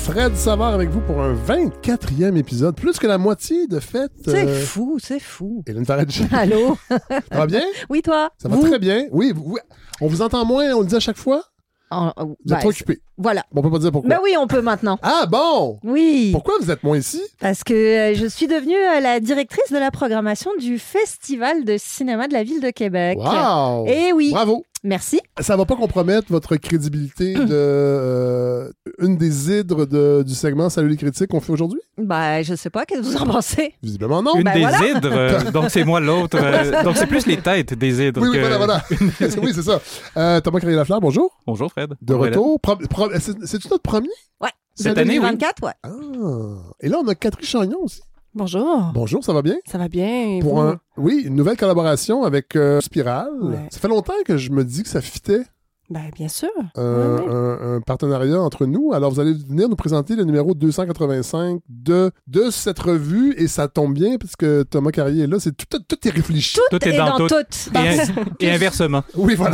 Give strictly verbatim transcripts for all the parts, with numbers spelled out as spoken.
Fred Savard avec vous pour un vingt-quatrième épisode. Plus que la moitié de fête. C'est euh... fou, c'est fou. Hélène Faradji. Allô? Ça va bien? Oui, toi? Ça va vous? très bien. Oui, vous... on vous entend moins, on le dit à chaque fois? En, vous bah, êtes trop occupé. Voilà. Bon, on peut pas dire pourquoi. Ben oui, on peut maintenant. Ah bon? Oui. Pourquoi vous êtes moins ici? Parce que euh, je suis devenue euh, la directrice de la programmation du Festival de cinéma de la Ville de Québec. Wow! Eh oui. Bravo! Merci. Ça va pas compromettre votre crédibilité de euh, une des hydres de, du segment Salut les critiques qu'on fait aujourd'hui? Ben, je sais pas, qu'est-ce que vous en pensez? Visiblement non. Une Ben des voilà. hydres, euh, donc c'est moi l'autre. euh, donc c'est plus les têtes des hydres. Oui, oui, que... voilà, voilà. Oui, c'est ça. Euh, Thomas Carrier-Lafleur, bonjour. Bonjour Fred. De Bonjour, retour. Pro- pro- c'est, c'est-tu notre premier? Ouais. Cette De année, deux mille vingt-quatre, ouais. Ah. Et là, on a Catherine Chagnon aussi. Bonjour. Bonjour, ça va bien? Ça va bien? Et Pour vous? un, oui, une nouvelle collaboration avec euh, Spiral. Ouais. Ça fait longtemps que je me dis que ça fitait Ben, bien sûr. euh, Ouais, ouais. un, un partenariat entre nous. Alors, vous allez venir nous présenter le numéro deux cent quatre-vingt-cinq de, de cette revue et ça tombe bien puisque Thomas Carrier est là. C'est tout, tout, tout est réfléchi. Tout, Tout est est dans dans tout. tout. Et, et inversement. Oui, voilà.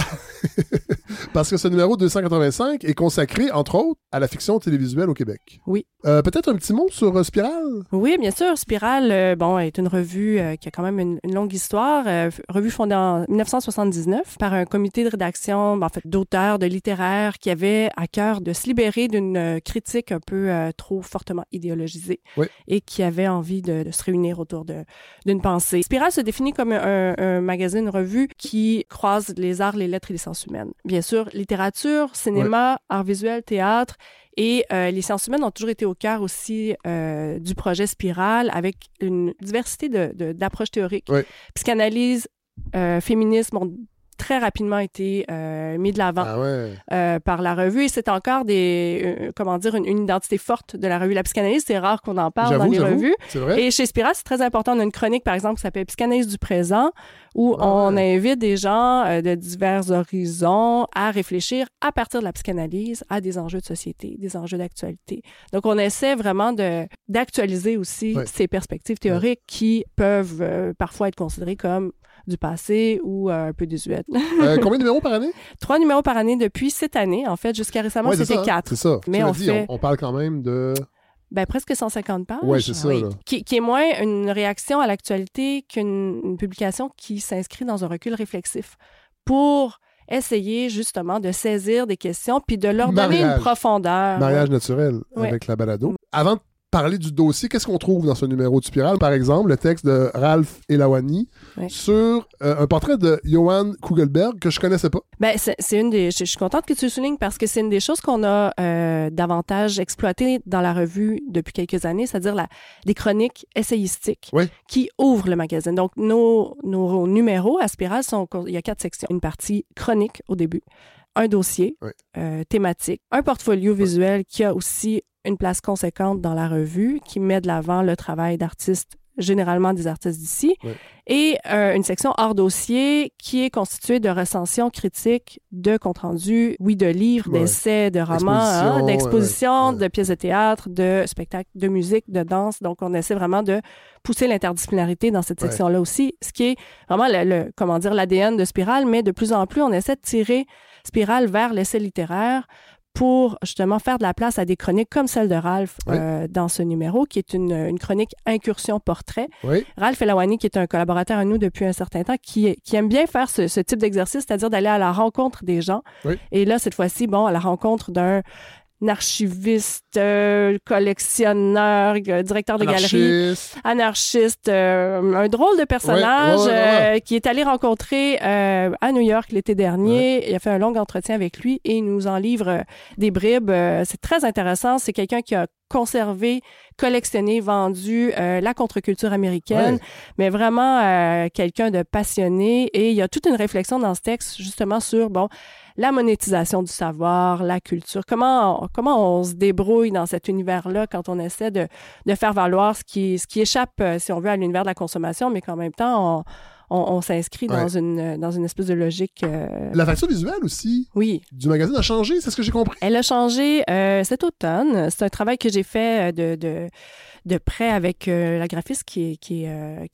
Parce que ce numéro deux cent quatre-vingt-cinq est consacré, entre autres, à la fiction télévisuelle au Québec. Oui. Euh, peut-être un petit mot sur euh, Spiral? Oui, bien sûr. Spiral, euh, bon, est une revue euh, qui a quand même une, une longue histoire. Euh, revue fondée en dix-neuf cent soixante-dix-neuf par un comité de rédaction, ben, en fait, d'auteurs, de littéraires qui avaient à cœur de se libérer d'une euh, critique un peu euh, trop fortement idéologisée Oui. et qui avaient envie de, de se réunir autour de, d'une pensée. Spiral se définit comme un, un magazine, une revue qui croise les arts, les lettres et les sciences humaines. Bien sûr, littérature, cinéma, arts visuels, théâtre. Et euh, les sciences humaines ont toujours été au cœur aussi euh, du projet Spiral avec une diversité de, de, d'approches théoriques. Oui. Psychanalyse, euh, féminisme ont très rapidement été euh, mis de l'avant Ah ouais. euh, par la revue et c'est encore des, euh, comment dire, une, une identité forte de la revue. La psychanalyse, c'est rare qu'on en parle J'avoue, dans les j'avoue. revues. C'est vrai? Et chez Spiral, c'est très important. On a une chronique, par exemple, qui s'appelle Psychanalyse du présent, où Ah on ouais. invite des gens euh, de divers horizons à réfléchir à partir de la psychanalyse à des enjeux de société, des enjeux d'actualité. Donc, on essaie vraiment de, d'actualiser aussi Ouais. ces perspectives théoriques qui peuvent euh, parfois être considérées comme du passé ou euh, un peu désuètes. Euh, combien de numéros par année? Trois numéros par année depuis cette année. En fait, jusqu'à récément, Ouais, c'est c'était ça, hein. quatre. C'est ça. Mais Cela on dit, fait- on, on parle quand même de... Ben, presque cent cinquante pages. Ouais, c'est ça, Oui. là. Qui, qui est moins une réaction à l'actualité qu'une une publication qui s'inscrit dans un recul réflexif pour essayer justement de saisir des questions puis de leur donner Mariage. une profondeur. Mariage naturel Ouais. avec la balado. Avant de parler du dossier, qu'est-ce qu'on trouve dans ce numéro de Spiral? Par exemple, le texte de Ralph Elawani Ouais. sur euh, un portrait de Johan Kugelberg que je connaissais pas. Ben, c'est, c'est une des. Je, je suis contente que tu le soulignes parce que c'est une des choses qu'on a euh, davantage exploitées dans la revue depuis quelques années, c'est-à-dire la, des chroniques essayistiques Oui. qui ouvrent le magazine. Donc, nos, nos numéros à Spiral sont. Il y a quatre sections. Une partie chronique au début, un dossier Oui. euh, thématique, un portfolio visuel qui a aussi une place conséquente dans la revue, qui met de l'avant le travail d'artistes, généralement des artistes d'ici, Oui. et euh, une section hors dossier qui est constituée de recensions critiques, de comptes rendus, oui, de livres, Ouais. d'essais, de romans, hein, Expositions, d'expositions, ouais, ouais. de pièces de théâtre, de spectacles, de musique, de danse. Donc, on essaie vraiment de pousser l'interdisciplinarité dans cette Ouais. section-là aussi, ce qui est vraiment le, le comment dire, l'A D N de Spiral, mais de plus en plus, on essaie de tirer Spiral vers l'essai littéraire pour justement faire de la place à des chroniques comme celle de Ralph Oui. euh, dans ce numéro, qui est une, une chronique incursion-portrait. Oui. Ralph Elawani, qui est un collaborateur à nous depuis un certain temps, qui, qui aime bien faire ce, ce type d'exercice, c'est-à-dire d'aller à la rencontre des gens. Oui. Et là, cette fois-ci, bon, à la rencontre d'un archiviste, euh, collectionneur, euh, directeur de galerie, Anarchiste. anarchiste, euh, un drôle de personnage Ouais, ouais, ouais, ouais. euh, qui est allé rencontrer euh, à New York l'été dernier. Il a fait un long entretien avec lui et il nous en livre euh, des bribes. Euh, c'est très intéressant. C'est quelqu'un qui a conservé, collectionné, vendu euh, la contre-culture américaine, Ouais. mais vraiment euh, quelqu'un de passionné. Et il y a toute une réflexion dans ce texte justement sur, bon, la monétisation du savoir, la culture, comment on, comment on se débrouille dans cet univers-là quand on essaie de, de faire valoir ce qui, ce qui échappe, euh, si on veut, à l'univers de la consommation, mais qu'en même temps, on, on, on s'inscrit Ouais. dans, une, dans une espèce de logique... euh, La facture visuelle aussi Oui. du magazine a changé, c'est ce que j'ai compris. Elle a changé euh, cet automne. C'est un travail que j'ai fait euh, de, de, de près avec euh, la graphiste qui, est, qui, est, euh, qui, s-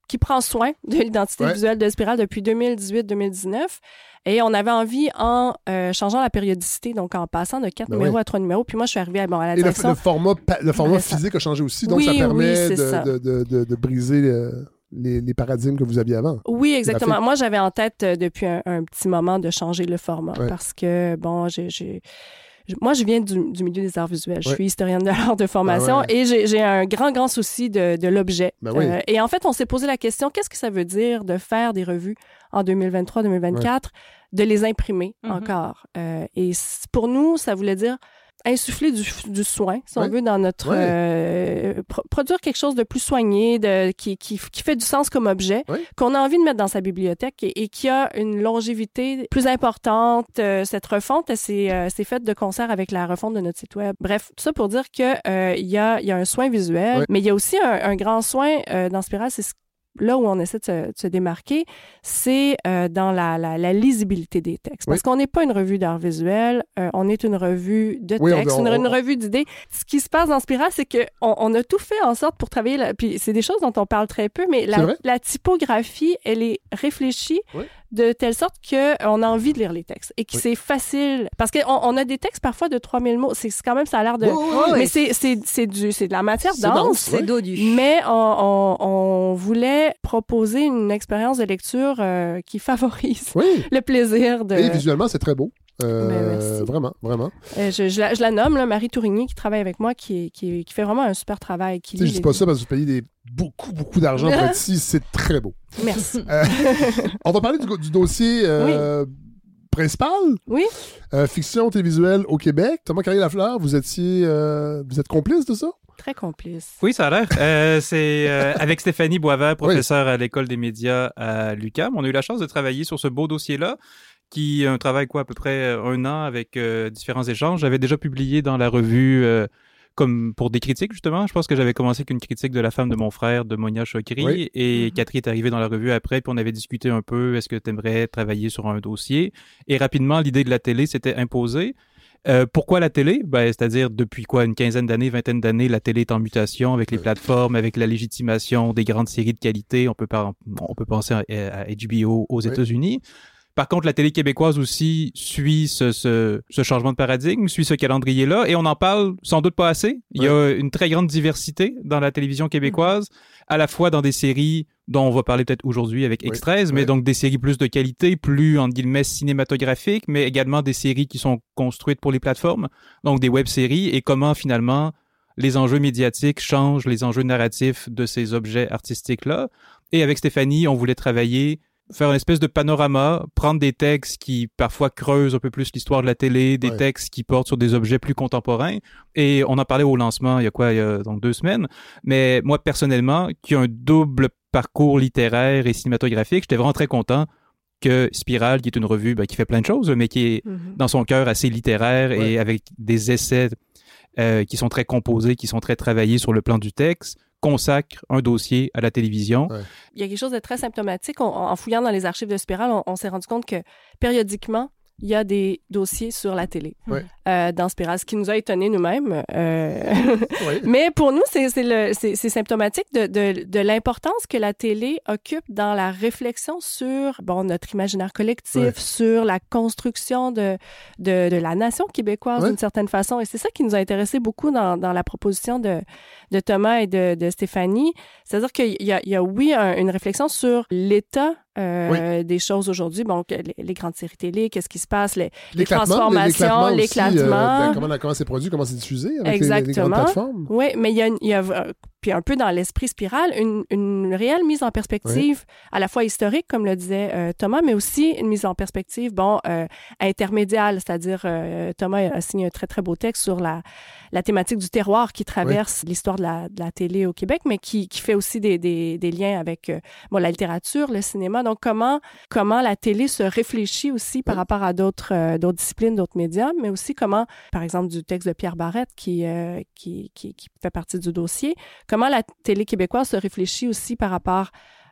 qui prend soin de l'identité Ouais. visuelle de Spirale depuis deux mille dix-huit deux mille dix-neuf. Et on avait envie, en euh, changeant la périodicité, donc en passant de quatre Ben numéros oui. à trois numéros, puis moi, je suis arrivée à, bon, à la Et le, direction. le format, pa- le format Ouais, ça- physique a changé aussi, donc Oui, ça oui, permet c'est de, ça. de, de, de, de briser euh, les, les paradigmes que vous aviez avant. Oui, exactement. graphique. Moi, j'avais en tête euh, depuis un, un petit moment de changer le format Ouais. parce que, bon, j'ai... j'ai... je- Moi, je viens du, du milieu des arts visuels. Je Ouais. suis historienne de l'art de formation Ah ouais. et j'ai, j'ai un grand, grand souci de, de l'objet. Ben oui. Euh, et en fait, on s'est posé la question, qu'est-ce que ça veut dire de faire des revues en deux mille vingt-trois deux mille vingt-quatre, de les imprimer Mhm. encore? Euh, et c- pour nous, ça voulait dire insuffler du, du soin, si Ouais. on veut, dans notre... Ouais. euh, pro- produire quelque chose de plus soigné, de, qui, qui, qui fait du sens comme objet, Ouais. qu'on a envie de mettre dans sa bibliothèque et, et qui a une longévité plus importante. Euh, cette refonte, elle s'est, euh, s'est faite de concert avec la refonte de notre site web. Bref, tout ça pour dire que euh, il y, a, il y a un soin visuel, Ouais. mais il y a aussi un, un grand soin euh, dans Spirale, c'est ce là où on essaie de se, de se démarquer, c'est euh, dans la, la, la lisibilité des textes. Parce Oui. qu'on n'est pas une revue d'art visuel, euh, on est une revue de Oui, on- texte, on- une, une on- revue d'idées. Ce qui se passe dans Spirale, c'est qu'on on a tout fait en sorte pour travailler, la, puis c'est des choses dont on parle très peu, mais C'est la, vrai? la typographie, elle est réfléchie Oui. de telle sorte qu'on a envie de lire les textes et que Oui. c'est facile. Parce qu'on on a des textes parfois de trois mille mots, c'est c'est quand même, ça a l'air de... Oui, oui, oui. Ouais. Mais c'est, c'est, c'est, du, c'est de la matière C'est dense. dense, C'est ouais. dodu. Mais on, on, on voulait proposer une expérience de lecture euh, qui favorise Oui. le plaisir de... Et visuellement, c'est très beau. Euh, Ben, merci. vraiment, vraiment. Euh, je, je, la, je la nomme, là, Marie Tourigny, qui travaille avec moi, qui, est- qui, est- qui fait vraiment un super travail. Qui Tu sais, lit je dis les- pas ça parce que vous payez des, beaucoup, beaucoup d'argent pour être ici. C'est très beau. Merci. Euh, on va parler du, du dossier euh, principal. Oui. Euh, fiction télévisuelle au Québec. Thomas Carrier-Lafleur, vous étiez, euh, vous êtes complice de ça? Très complice. Oui, ça a l'air. Euh, c'est euh, avec Stéphanie Boisvert, professeure à l'École des médias à l'U Q A M. On a eu la chance de travailler sur ce beau dossier-là, qui est un travail, quoi, à peu près un an avec euh, différents échanges. J'avais déjà publié dans la revue, euh, comme pour des critiques, justement. Je pense que j'avais commencé avec une critique de La femme de mon frère, de Monia Chokri, Oui. et Mhm. Catherine est arrivée dans la revue après, puis on avait discuté un peu, est-ce que tu aimerais travailler sur un dossier? Et rapidement, l'idée de la télé s'était imposée. Euh, pourquoi la télé? Ben, c'est-à-dire, depuis quoi, une quinzaine d'années, vingtaine d'années, la télé est en mutation avec les Ouais. plateformes, avec la légitimation des grandes séries de qualité. On peut, par, on peut penser à, à H B O aux Ouais. États-Unis. Par contre, la télé québécoise aussi suit ce, ce, ce changement de paradigme, suit ce calendrier-là, et on en parle sans doute pas assez. Il y a une très grande diversité dans la télévision québécoise, à la fois dans des séries dont on va parler peut-être aujourd'hui avec Oui. X treize, mais Ouais. donc des séries plus de qualité, plus, entre guillemets, cinématographiques, mais également des séries qui sont construites pour les plateformes, donc des web-séries, et comment finalement les enjeux médiatiques changent les enjeux narratifs de ces objets artistiques-là. Et avec Stéphanie, on voulait travailler, faire une espèce de panorama, prendre des textes qui parfois creusent un peu plus l'histoire de la télé, des Ouais. textes qui portent sur des objets plus contemporains. Et on en parlait au lancement il y a quoi, il y a donc deux semaines. Mais moi, personnellement, qui ai un double parcours littéraire et cinématographique, j'étais vraiment très content que Spirale, qui est une revue ben, qui fait plein de choses, mais qui est Mhm. dans son cœur assez littéraire Ouais. et avec des essais euh, qui sont très composés, qui sont très travaillés sur le plan du texte, consacre un dossier à la télévision. Ouais. Il y a quelque chose de très symptomatique. On- en fouillant dans les archives de Spirale, on, on s'est rendu compte que périodiquement, il y a des dossiers sur la télé Ouais. euh, dans Spirale, ce qui nous a étonnés nous-mêmes. Euh... Oui. Mais pour nous, c'est, c'est, le, c'est, c'est symptomatique de, de, de l'importance que la télé occupe dans la réflexion sur bon, notre imaginaire collectif, Ouais. sur la construction de, de, de la nation québécoise Ouais. d'une certaine façon. Et c'est ça qui nous a intéressé beaucoup dans, dans la proposition de, de Thomas et de, de Stéphanie. C'est-à-dire qu'il y a, il y a oui, un- une réflexion sur l'état euh, des choses aujourd'hui. Bon, que les, les grandes séries télé, qu'est-ce qui se passe, les, les L'éclatement, transformations, l'éclatement aussi, euh, l'éclatement. ben, comment, comment c'est produit, comment c'est diffusé avec les- les, Exactement. grandes plateformes. Oui, mais il y a, une- il y a euh, puis un peu dans l'esprit Spirale, une, une réelle mise en perspective, à la fois historique, comme le disait euh, Thomas, mais aussi une mise en perspective, bon, euh, intermédiale, c'est-à-dire euh, Thomas a signé un très, très beau texte sur la, la thématique du terroir qui traverse l'histoire de la, de la télé au Québec, mais qui, qui fait aussi des, des, des liens avec euh, bon, la littérature, le cinéma. Donc, comment, comment la télé se réfléchit aussi par Oui. rapport à d'autres, euh, d'autres disciplines, d'autres médias, mais aussi comment, par exemple, du texte de Pierre Barrette qui, euh, qui, qui, qui fait partie du dossier, comment la télé québécoise se réfléchit aussi par rapport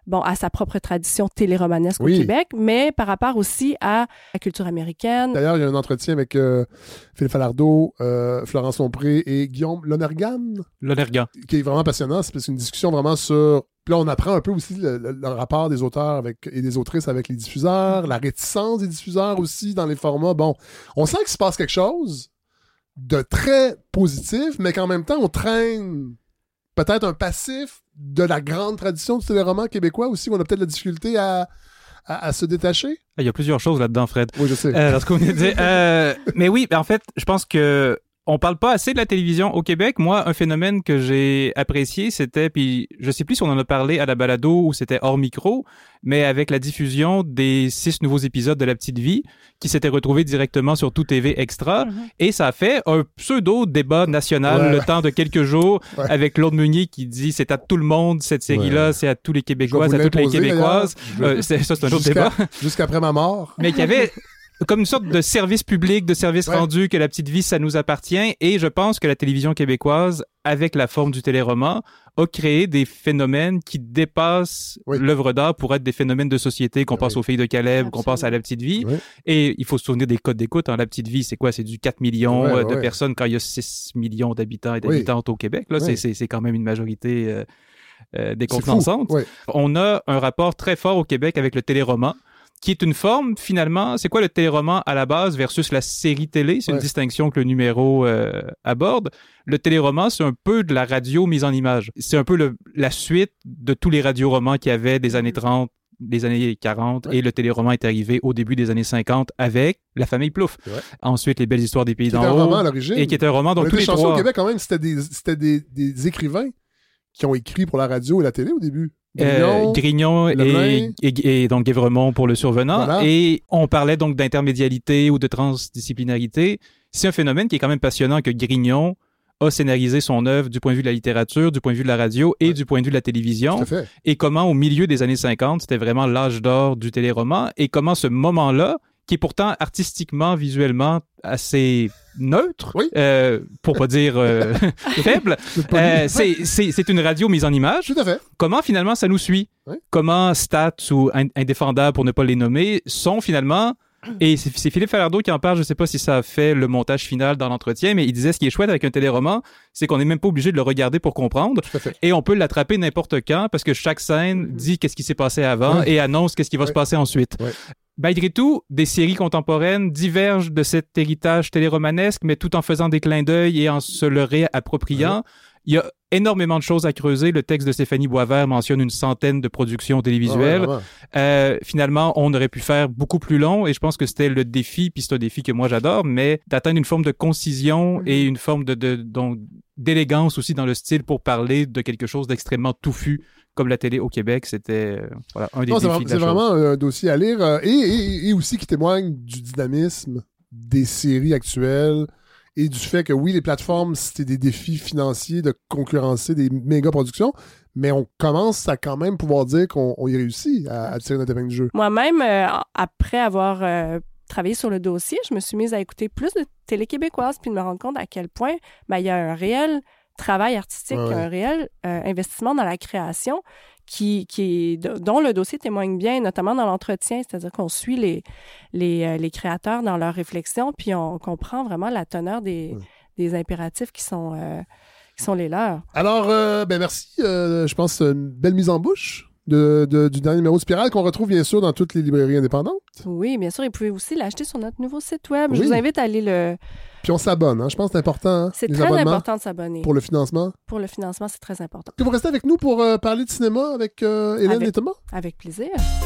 bon, à sa propre tradition téléromanesque Oui. au Québec, mais par rapport aussi à la culture américaine. D'ailleurs, il y a un entretien avec euh, Philippe Falardeau, euh, Florence Lompré et Guillaume Lonergan, Lonergan. qui est vraiment passionnant. C'est une discussion vraiment sur... Puis là, on apprend un peu aussi le, le- le rapport des auteurs avec, et des autrices avec les diffuseurs, la réticence des diffuseurs aussi dans les formats. Bon, on sent qu'il se passe quelque chose de très positif, mais qu'en même temps, on traîne peut-être un passif de la grande tradition du téléroman québécois aussi, où on a peut-être la difficulté à, à, à se détacher. Il y a plusieurs choses là-dedans, Fred. Oui, je sais. Euh, lorsqu'on est dit, euh, mais oui, ben en fait, je pense que on parle pas assez de la télévision au Québec. Moi, un phénomène que j'ai apprécié, c'était, puis je sais plus si on en a parlé à la balado ou c'était hors micro, mais avec la diffusion des six nouveaux épisodes de La Petite Vie, qui s'étaient retrouvés directement sur Tout T V Extra, Mhm. et ça a fait un pseudo-débat national Ouais. le temps de quelques jours, Ouais. avec Claude Meunier qui dit c'est à tout le monde cette série-là, Ouais. c'est à tous les Je vais Québécois, vous c'est à toutes les l'imposer, Québécoises. d'ailleurs. Je- Euh, c'est- ça, c'est un autre Jusqu'à- débat. Jusqu'après ma mort. Mais qu'il y avait comme une sorte de service public, de service Ouais. rendu, que La Petite Vie, ça nous appartient. Et je pense que la télévision québécoise, avec la forme du téléroman, a créé des phénomènes qui dépassent Oui. l'œuvre d'art pour être des phénomènes de société, qu'on Oui. pense aux Filles de Caleb, qu'on pense à La Petite Vie. Oui. Et il faut se souvenir des codes d'écoute. Hein. La Petite Vie, c'est quoi? C'est du quatre millions Ouais, euh, ouais, de ouais. personnes quand il y a six millions d'habitants et Oui. d'habitantes au Québec. Là, Oui. c'est, c'est, c'est quand même une majorité euh, euh, C'est fou. décontenante. Ouais. On a un rapport très fort au Québec avec le téléroman, qui est une forme, finalement, c'est quoi le téléroman à la base versus la série télé? C'est Ouais. une distinction que le numéro euh, aborde. Le téléroman, c'est un peu de la radio mise en image. C'est un peu le, la suite de tous les radioromans qu'il y avait des années trente, des années quarante, Ouais. et le téléroman est arrivé au début des années cinquante avec La Famille Plouffe. Ouais. Ensuite, Les Belles Histoires des Pays Qui était d'en un roman à haut, l'origine. et qui est un roman, On donc a tous des les chansons trois... au Québec, quand même, c'était des, c'était des, des écrivains qui ont écrit pour la radio et la télé au début. Euh, Grignon, Grignon et, Lebrun. et, et donc Guévremont pour le survenant. Voilà. Et on parlait donc d'intermédialité ou de transdisciplinarité. C'est un phénomène qui est quand même passionnant que Grignon a scénarisé son œuvre du point de vue de la littérature, du point de vue de la radio et Ouais. du point de vue de la télévision. tout à fait. Et comment au milieu des années cinquante, c'était vraiment l'âge d'or du téléroman et comment ce moment-là, qui est pourtant artistiquement, visuellement assez neutre, Oui. euh, pour pas dire euh, faible, C'est pas euh, lui. c'est, c'est, c'est une radio mise en image. Tout à fait. Comment finalement ça nous suit? Oui. Comment Stats ou Ind- Indéfendable, pour ne pas les nommer, sont finalement... Et c'est, c'est Philippe Falardeau qui en parle, je sais pas si ça a fait le montage final dans l'entretien, mais il disait ce qui est chouette avec un téléroman, c'est qu'on n'est même pas obligé de le regarder pour comprendre, Tout à fait. et on peut l'attraper n'importe quand, parce que chaque scène dit qu'est-ce qui s'est passé avant Ouais. et annonce qu'est-ce qui va Ouais. se passer ensuite. Ouais. Malgré tout, des séries contemporaines divergent de cet héritage téléromanesque, mais tout en faisant des clins d'œil et en se le réappropriant. Ouais. Il y a énormément de choses à creuser. Le texte de Stéphanie Boisvert mentionne une centaine de productions Ah ouais, télévisuelles. vraiment. Euh, finalement, on aurait pu faire beaucoup plus long et je pense que c'était le défi, puis c'est un défi que moi j'adore, mais d'atteindre une forme de concision Mhm. et une forme de, de donc, d'élégance aussi dans le style pour parler de quelque chose d'extrêmement touffu comme la télé au Québec. C'était euh, voilà, un des Non, c'est défis vra- de c'est la chose. vraiment un dossier à lire euh, et, et- et aussi qui témoigne du dynamisme des séries actuelles et du fait que oui, les plateformes, c'était des défis financiers de concurrencer des méga productions, mais on commence à quand même pouvoir dire qu'on on y réussit à, à tirer notre épingle du jeu. Moi-même, euh, après avoir euh, travaillé sur le dossier, je me suis mise à écouter plus de télé québécoise puis de me rendre compte à quel point ben, il y a un réel travail artistique, Ouais, ouais. un réel euh, investissement dans la création qui, qui, dont le dossier témoigne bien, notamment dans l'entretien, c'est-à-dire qu'on suit les, les, euh, les créateurs dans leurs réflexions, puis on comprend vraiment la teneur des, Ouais. des impératifs qui sont, euh, qui sont les leurs. Alors, euh, ben merci. Euh, je pense une belle mise en bouche de, de- du dernier numéro de Spirale qu'on retrouve bien sûr dans toutes les librairies indépendantes. Oui, bien sûr, et vous pouvez aussi l'acheter sur notre nouveau site web. Je Oui. vous invite à aller le... Puis on s'abonne, hein. Je pense que c'est important, hein, C'est les très abonnements important de s'abonner. pour le financement. Pour le financement, c'est très important. Que vous restez avec nous pour euh, parler de cinéma avec euh, Hélène Avec- et Thomas? Avec plaisir.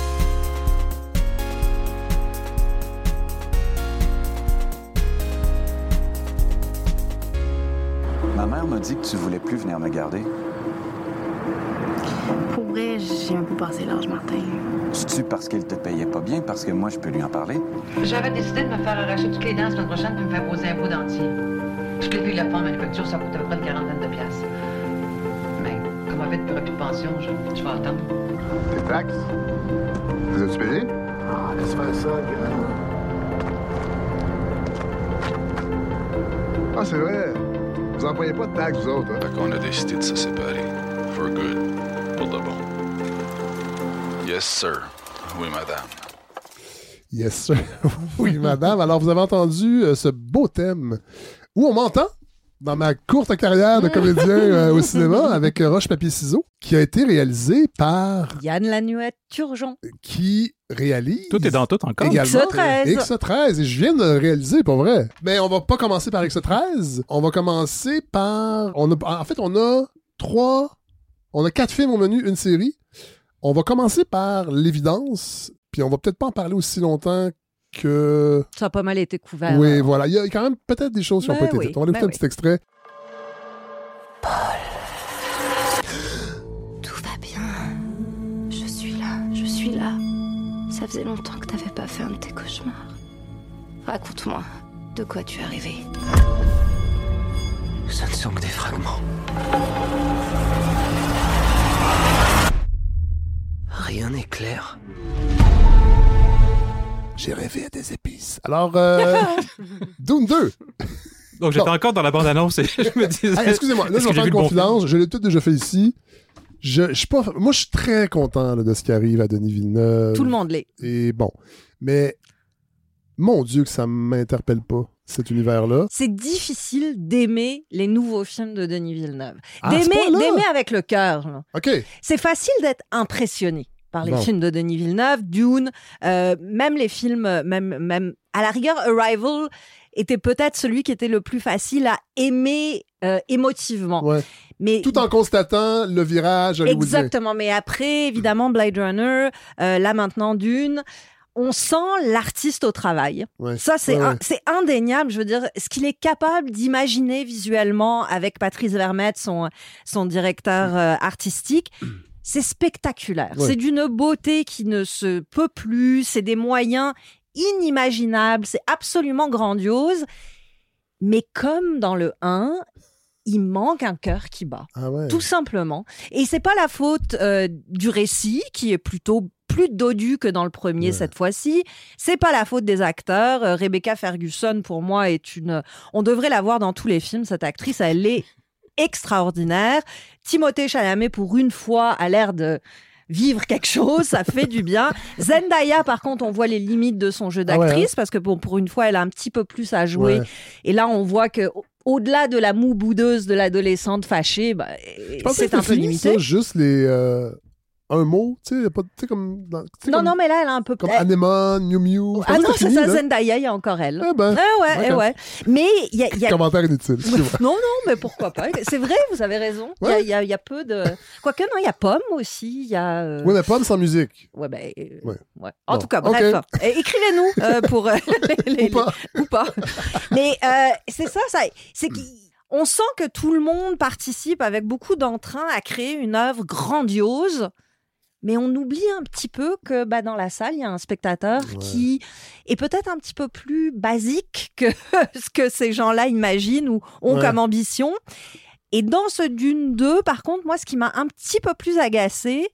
Ma mère m'a dit que tu voulais plus venir me garder. Pour vrai, j'ai un peu passé l'âge, Martin. C'est-tu parce qu'il te payait pas bien, parce que moi, je peux lui en parler? J'avais décidé de me faire arracher toutes les dents la semaine prochaine puis me faire poser un pot dentier. Toutes les piles de fond en manufacture, ça coûte à peu près une quarantaine de piastres. Mais comme on fait de plus de pension, je, je vais attendre. Tes taxes? Vous êtes payé? Ah, laisse faire ça, gars. Ah, c'est vrai. Vous n'employez pas de taxes, vous autres, hein? Fait qu'on a décidé de se séparer. For good. Pour de bon. Yes, sir. Oui, madame. Yes, sir. Oui, madame. Alors, vous avez entendu euh, ce beau thème où on m'entend dans ma courte carrière de comédien euh, au cinéma avec euh, Roche Papier Ciseaux, qui a été réalisé par Yann Lanuette-Turgeon. Qui réalise tout est dans tout encore. Également X treize. X treize. Et je viens de le réaliser, pour vrai. Mais on va pas commencer par X treize. On va commencer par... On a... En fait, on a trois... On a quatre films au menu, une série. On va commencer par L'Évidence, puis on va peut-être pas en parler aussi longtemps que... Ça a pas mal été couvert. Oui, alors. voilà. Il y a quand même peut-être des choses qui n'ont Ben pas été oui, faites. On va écouter ben un oui. petit extrait. Tout va bien. Je suis là, je suis là. Ça faisait longtemps que t'avais pas fait un de tes cauchemars. Raconte-moi, de quoi tu es arrivé? Ce ne sont que des fragments. Rien n'est clair. J'ai rêvé à des épices. Alors, euh... Dune deux. Donc j'étais Non. encore dans la bande-annonce et je me disais... Ah, excusez-moi, là, est-ce je que vais j'ai faire vu une le bon confidence. Je l'ai tout déjà fait ici. Je, je suis pas... Moi, je suis très content là, de ce qui arrive à Denis Villeneuve. Tout le monde l'est. Et bon. Mais, mon Dieu, que ça m'interpelle pas, cet univers-là. C'est difficile d'aimer les nouveaux films de Denis Villeneuve. Ah, à ce d'aimer, point-là? d'aimer avec le cœur. là. OK. C'est facile d'être impressionné par les Bon. films de Denis Villeneuve, Dune, euh, même les films, euh, même, même à la rigueur, Arrival était peut-être celui qui était le plus facile à aimer euh, émotivement. Ouais. Mais Tout en constatant le virage hollywoodien. exactement. Mais après, évidemment, Blade Runner, euh, là maintenant Dune. On sent l'artiste au travail. Ouais. Ça, c'est Ouais, un- ouais. c'est indéniable. Je veux dire, ce qu'il est capable d'imaginer visuellement avec Patrice Vermette, son, son directeur euh, artistique, c'est spectaculaire. Ouais. C'est d'une beauté qui ne se peut plus. C'est des moyens inimaginables. C'est absolument grandiose. Mais comme dans le un, il manque un cœur qui bat. Ah ouais. Tout simplement. Et c'est pas la faute euh, du récit, qui est plutôt plus dodu que dans le premier Ouais. cette fois-ci. C'est pas la faute des acteurs. Euh, Rebecca Ferguson, pour moi, est une... On devrait la voir dans tous les films, cette actrice. Elle est extraordinaire. Timothée Chalamet, pour une fois, a l'air de vivre quelque chose, ça fait du bien. Zendaya, par contre, on voit les limites de son jeu Ah ouais, d'actrice, parce que bon, pour une fois, elle a un petit peu plus à jouer. Ouais. Et là, on voit que au- au-delà de la moue boudeuse de l'adolescente fâchée, bah, Je pensais c'est que un c'était peu fini, limité. ça, juste les... euh, un mot, tu sais, y a pas... Tu sais, comme... dans- tu sais, Non, comme, non, mais là, elle a un peu... Comme elle- Anémone, Miu Miu. Je Ah pensais non, que c'est c'était ça, fini, là. Zendaya, il y a encore elle. Ah ben, Ah ouais, d'accord. eh ouais. Mais il y a... il y a- Commentaire inutile, excusez-moi. Non, non, mais pourquoi pas. C'est vrai, vous avez raison. Il y a- Ouais. il y, a, il y a peu de... Quoique, non, il y a Pomme aussi. Il y a... euh, Oui, mais Pomme sans musique. Ouais, ben, euh, Ouais. ouais. En Bon, tout cas, ok. bref. Euh, Écrivez-nous euh, pour... euh, les- les- Ou pas. les- ou pas. Mais euh, c'est ça, ça c'est qu'on sent que tout le monde participe avec beaucoup d'entrain à créer une œuvre grandiose, mais on oublie un petit peu que bah, dans la salle, il y a un spectateur Ouais. qui est peut-être un petit peu plus basique que ce que ces gens-là imaginent ou ont Ouais. comme ambition. Et dans ce Dune deux, par contre, moi, ce qui m'a un petit peu plus agacée,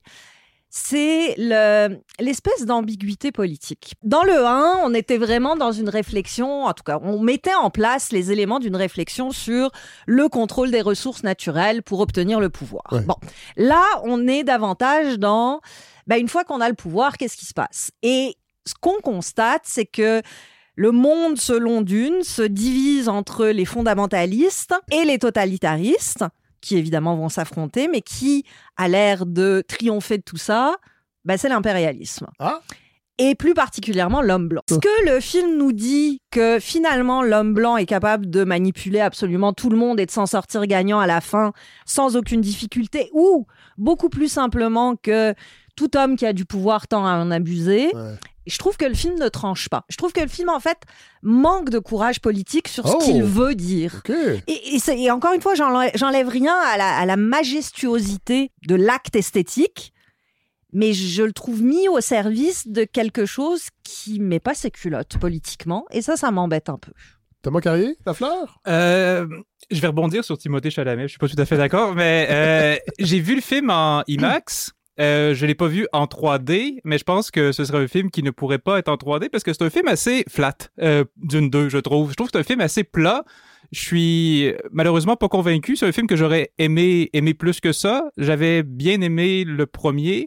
c'est le- l'espèce d'ambiguïté politique. Dans le un, on était vraiment dans une réflexion, en tout cas, on mettait en place les éléments d'une réflexion sur le contrôle des ressources naturelles pour obtenir le pouvoir. Ouais. Bon, là, on est davantage dans, ben, une fois qu'on a le pouvoir, qu'est-ce qui se passe? Et ce qu'on constate, c'est que le monde, selon Dune, se divise entre les fondamentalistes et les totalitaristes, qui évidemment vont s'affronter, mais qui a l'air de triompher de tout ça, bah, c'est l'impérialisme. Ah. Et plus particulièrement l'homme blanc. Est-ce que le film nous dit que finalement l'homme blanc est capable de manipuler absolument tout le monde et de s'en sortir gagnant à la fin sans aucune difficulté, ou beaucoup plus simplement que tout homme qui a du pouvoir tend à en abuser? Ouais. Je trouve que le film ne tranche pas. Je trouve que le film, en fait, manque de courage politique sur Oh. ce qu'il veut dire. OK. Et, et, c'est- et encore une fois, j'enlève, j'enlève rien à la, à la majestuosité de l'acte esthétique, mais je le trouve mis au service de quelque chose qui met pas ses culottes politiquement, et ça, ça m'embête un peu. Thomas Carrier, la fleur? Euh, je vais rebondir sur Timothée Chalamet, je suis pas tout à fait d'accord, mais euh, j'ai vu le film en IMAX. Euh, je l'ai pas vu en trois D, mais je pense que ce serait un film qui ne pourrait pas être en trois D parce que c'est un film assez flat, euh, d'une deux, je trouve. Je trouve que c'est un film assez plat. Je suis malheureusement pas convaincu. C'est un film que j'aurais aimé aimer plus que ça. J'avais bien aimé le premier.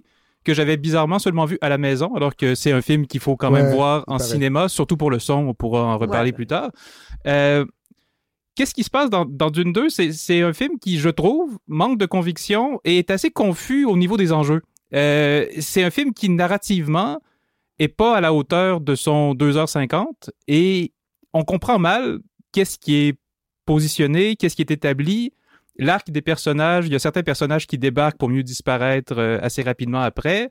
que j'avais bizarrement seulement vu à la maison, alors que c'est un film qu'il faut quand Ouais, même voir en pareil. cinéma, surtout pour le son, on pourra en reparler Ouais. plus tard. Euh, Qu'est-ce qui se passe dans, dans Dune deux? C'est, c'est un film qui, je trouve, manque de conviction et est assez confus au niveau des enjeux. Euh, c'est un film qui, narrativement, est pas à la hauteur de son deux heures cinquante et on comprend mal qu'est-ce qui est positionné, qu'est-ce qui est établi, l'arc des personnages. Il y a certains personnages qui débarquent pour mieux disparaître euh, assez rapidement après.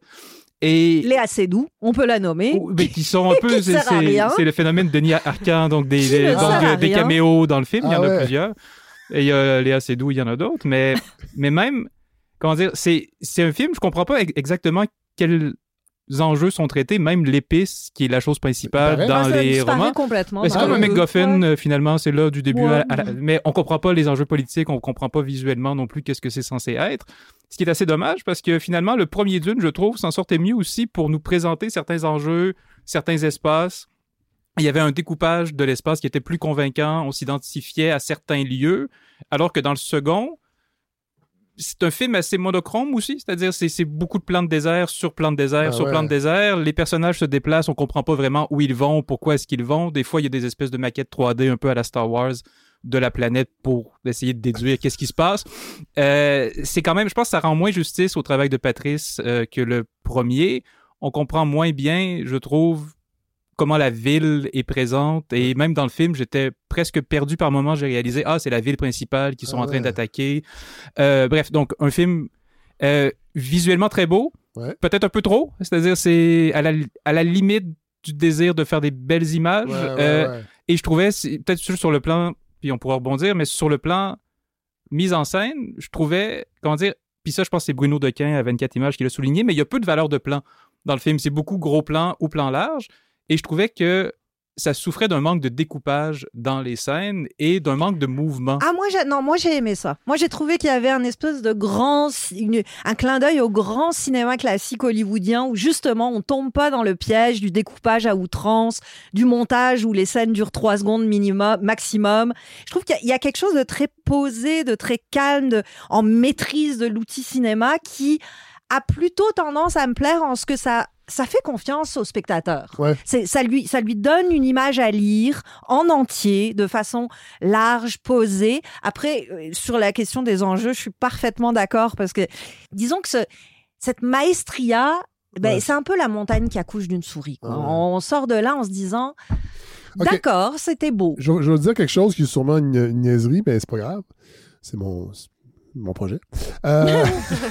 Et Léa Seydoux, on peut la nommer. Oh, mais qui sont un peu, Qui c'est, sert à c'est, rien. c'est le phénomène de Denis Arcand, donc des, Qui des, ne donc, sert à euh, des rien. caméos dans le film, il y Ah en a ouais. plusieurs. Et il y a Léa Seydoux, il y en a d'autres, mais, mais même, comment dire, c'est, c'est un film, je comprends pas ex- exactement quels enjeux sont traités, même l'épice, qui est la chose principale Pareil. dans Ah, ça les disparaît romans. complètement. Mais c'est dans comme le un deux. MacGuffin, Ouais. euh, finalement, c'est là du début Ouais. à, à la... Mais on comprend pas les enjeux politiques, on comprend pas visuellement non plus qu'est-ce que c'est censé être. Ce qui est assez dommage, parce que finalement, le premier Dune, je trouve, s'en sortait mieux aussi pour nous présenter certains enjeux, certains espaces. Il y avait un découpage de l'espace qui était plus convaincant, on s'identifiait à certains lieux, alors que dans le second, c'est un film assez monochrome aussi, c'est-à-dire c'est, c'est beaucoup de plans de désert sur plans de désert Ah sur ouais. plans de désert. Les personnages se déplacent, on comprend pas vraiment où ils vont, pourquoi est-ce qu'ils vont. Des fois, il y a des espèces de maquettes trois D un peu à la Star Wars de la planète pour essayer de déduire qu'est-ce qui se passe. Euh, c'est quand même, je pense que ça rend moins justice au travail de Patrice euh, que le premier. On comprend moins bien, je trouve, comment la ville est présente. Et même dans le film, j'étais presque perdu par moments. J'ai réalisé, ah, c'est la ville principale qu'ils sont Ah en train ouais. d'attaquer. Euh, bref, donc un film euh, visuellement très beau, Ouais. peut-être un peu trop. C'est-à-dire, c'est à la, à la limite du désir de faire des belles images. Ouais, ouais, Euh, ouais. Et je trouvais, c'est- peut-être sur sur le plan, puis on pourra rebondir, mais sur le plan mise en scène, je trouvais, comment dire, puis ça, je pense que c'est Bruno Dequin à vingt-quatre images qui l'a souligné, mais il y a peu de valeur de plan dans le film. C'est beaucoup gros plan ou plan large. Et je trouvais que ça souffrait d'un manque de découpage dans les scènes et d'un manque de mouvement. Ah, moi, j'ai, non, moi, j'ai aimé ça. Moi, j'ai trouvé qu'il y avait un espèce de grand, une- un clin d'œil au grand cinéma classique hollywoodien où, justement, on tombe pas dans le piège du découpage à outrance, du montage où les scènes durent trois secondes minimum, maximum. Je trouve qu'il y a, il y a quelque chose de très posé, de très calme, de, en maîtrise de l'outil cinéma qui a plutôt tendance à me plaire en ce que ça, ça fait confiance au spectateur. Ouais. C'est, ça, lui, ça lui donne une image à lire en entier, de façon large, posée. Après, euh, sur la question des enjeux, je suis parfaitement d'accord parce que, disons que ce, cette maestria, ben, Ouais. c'est un peu la montagne qui accouche d'une souris, quoi. Ah ouais. On sort de là en se disant, Ok. d'accord, c'était beau. Je, je vais te dire quelque chose qui est sûrement une, une niaiserie, mais c'est pas grave. C'est mon, c'est mon projet. Euh,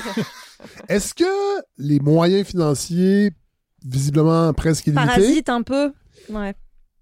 est-ce que les moyens financiers, visiblement presque illimités, Parasite un peu. Ouais.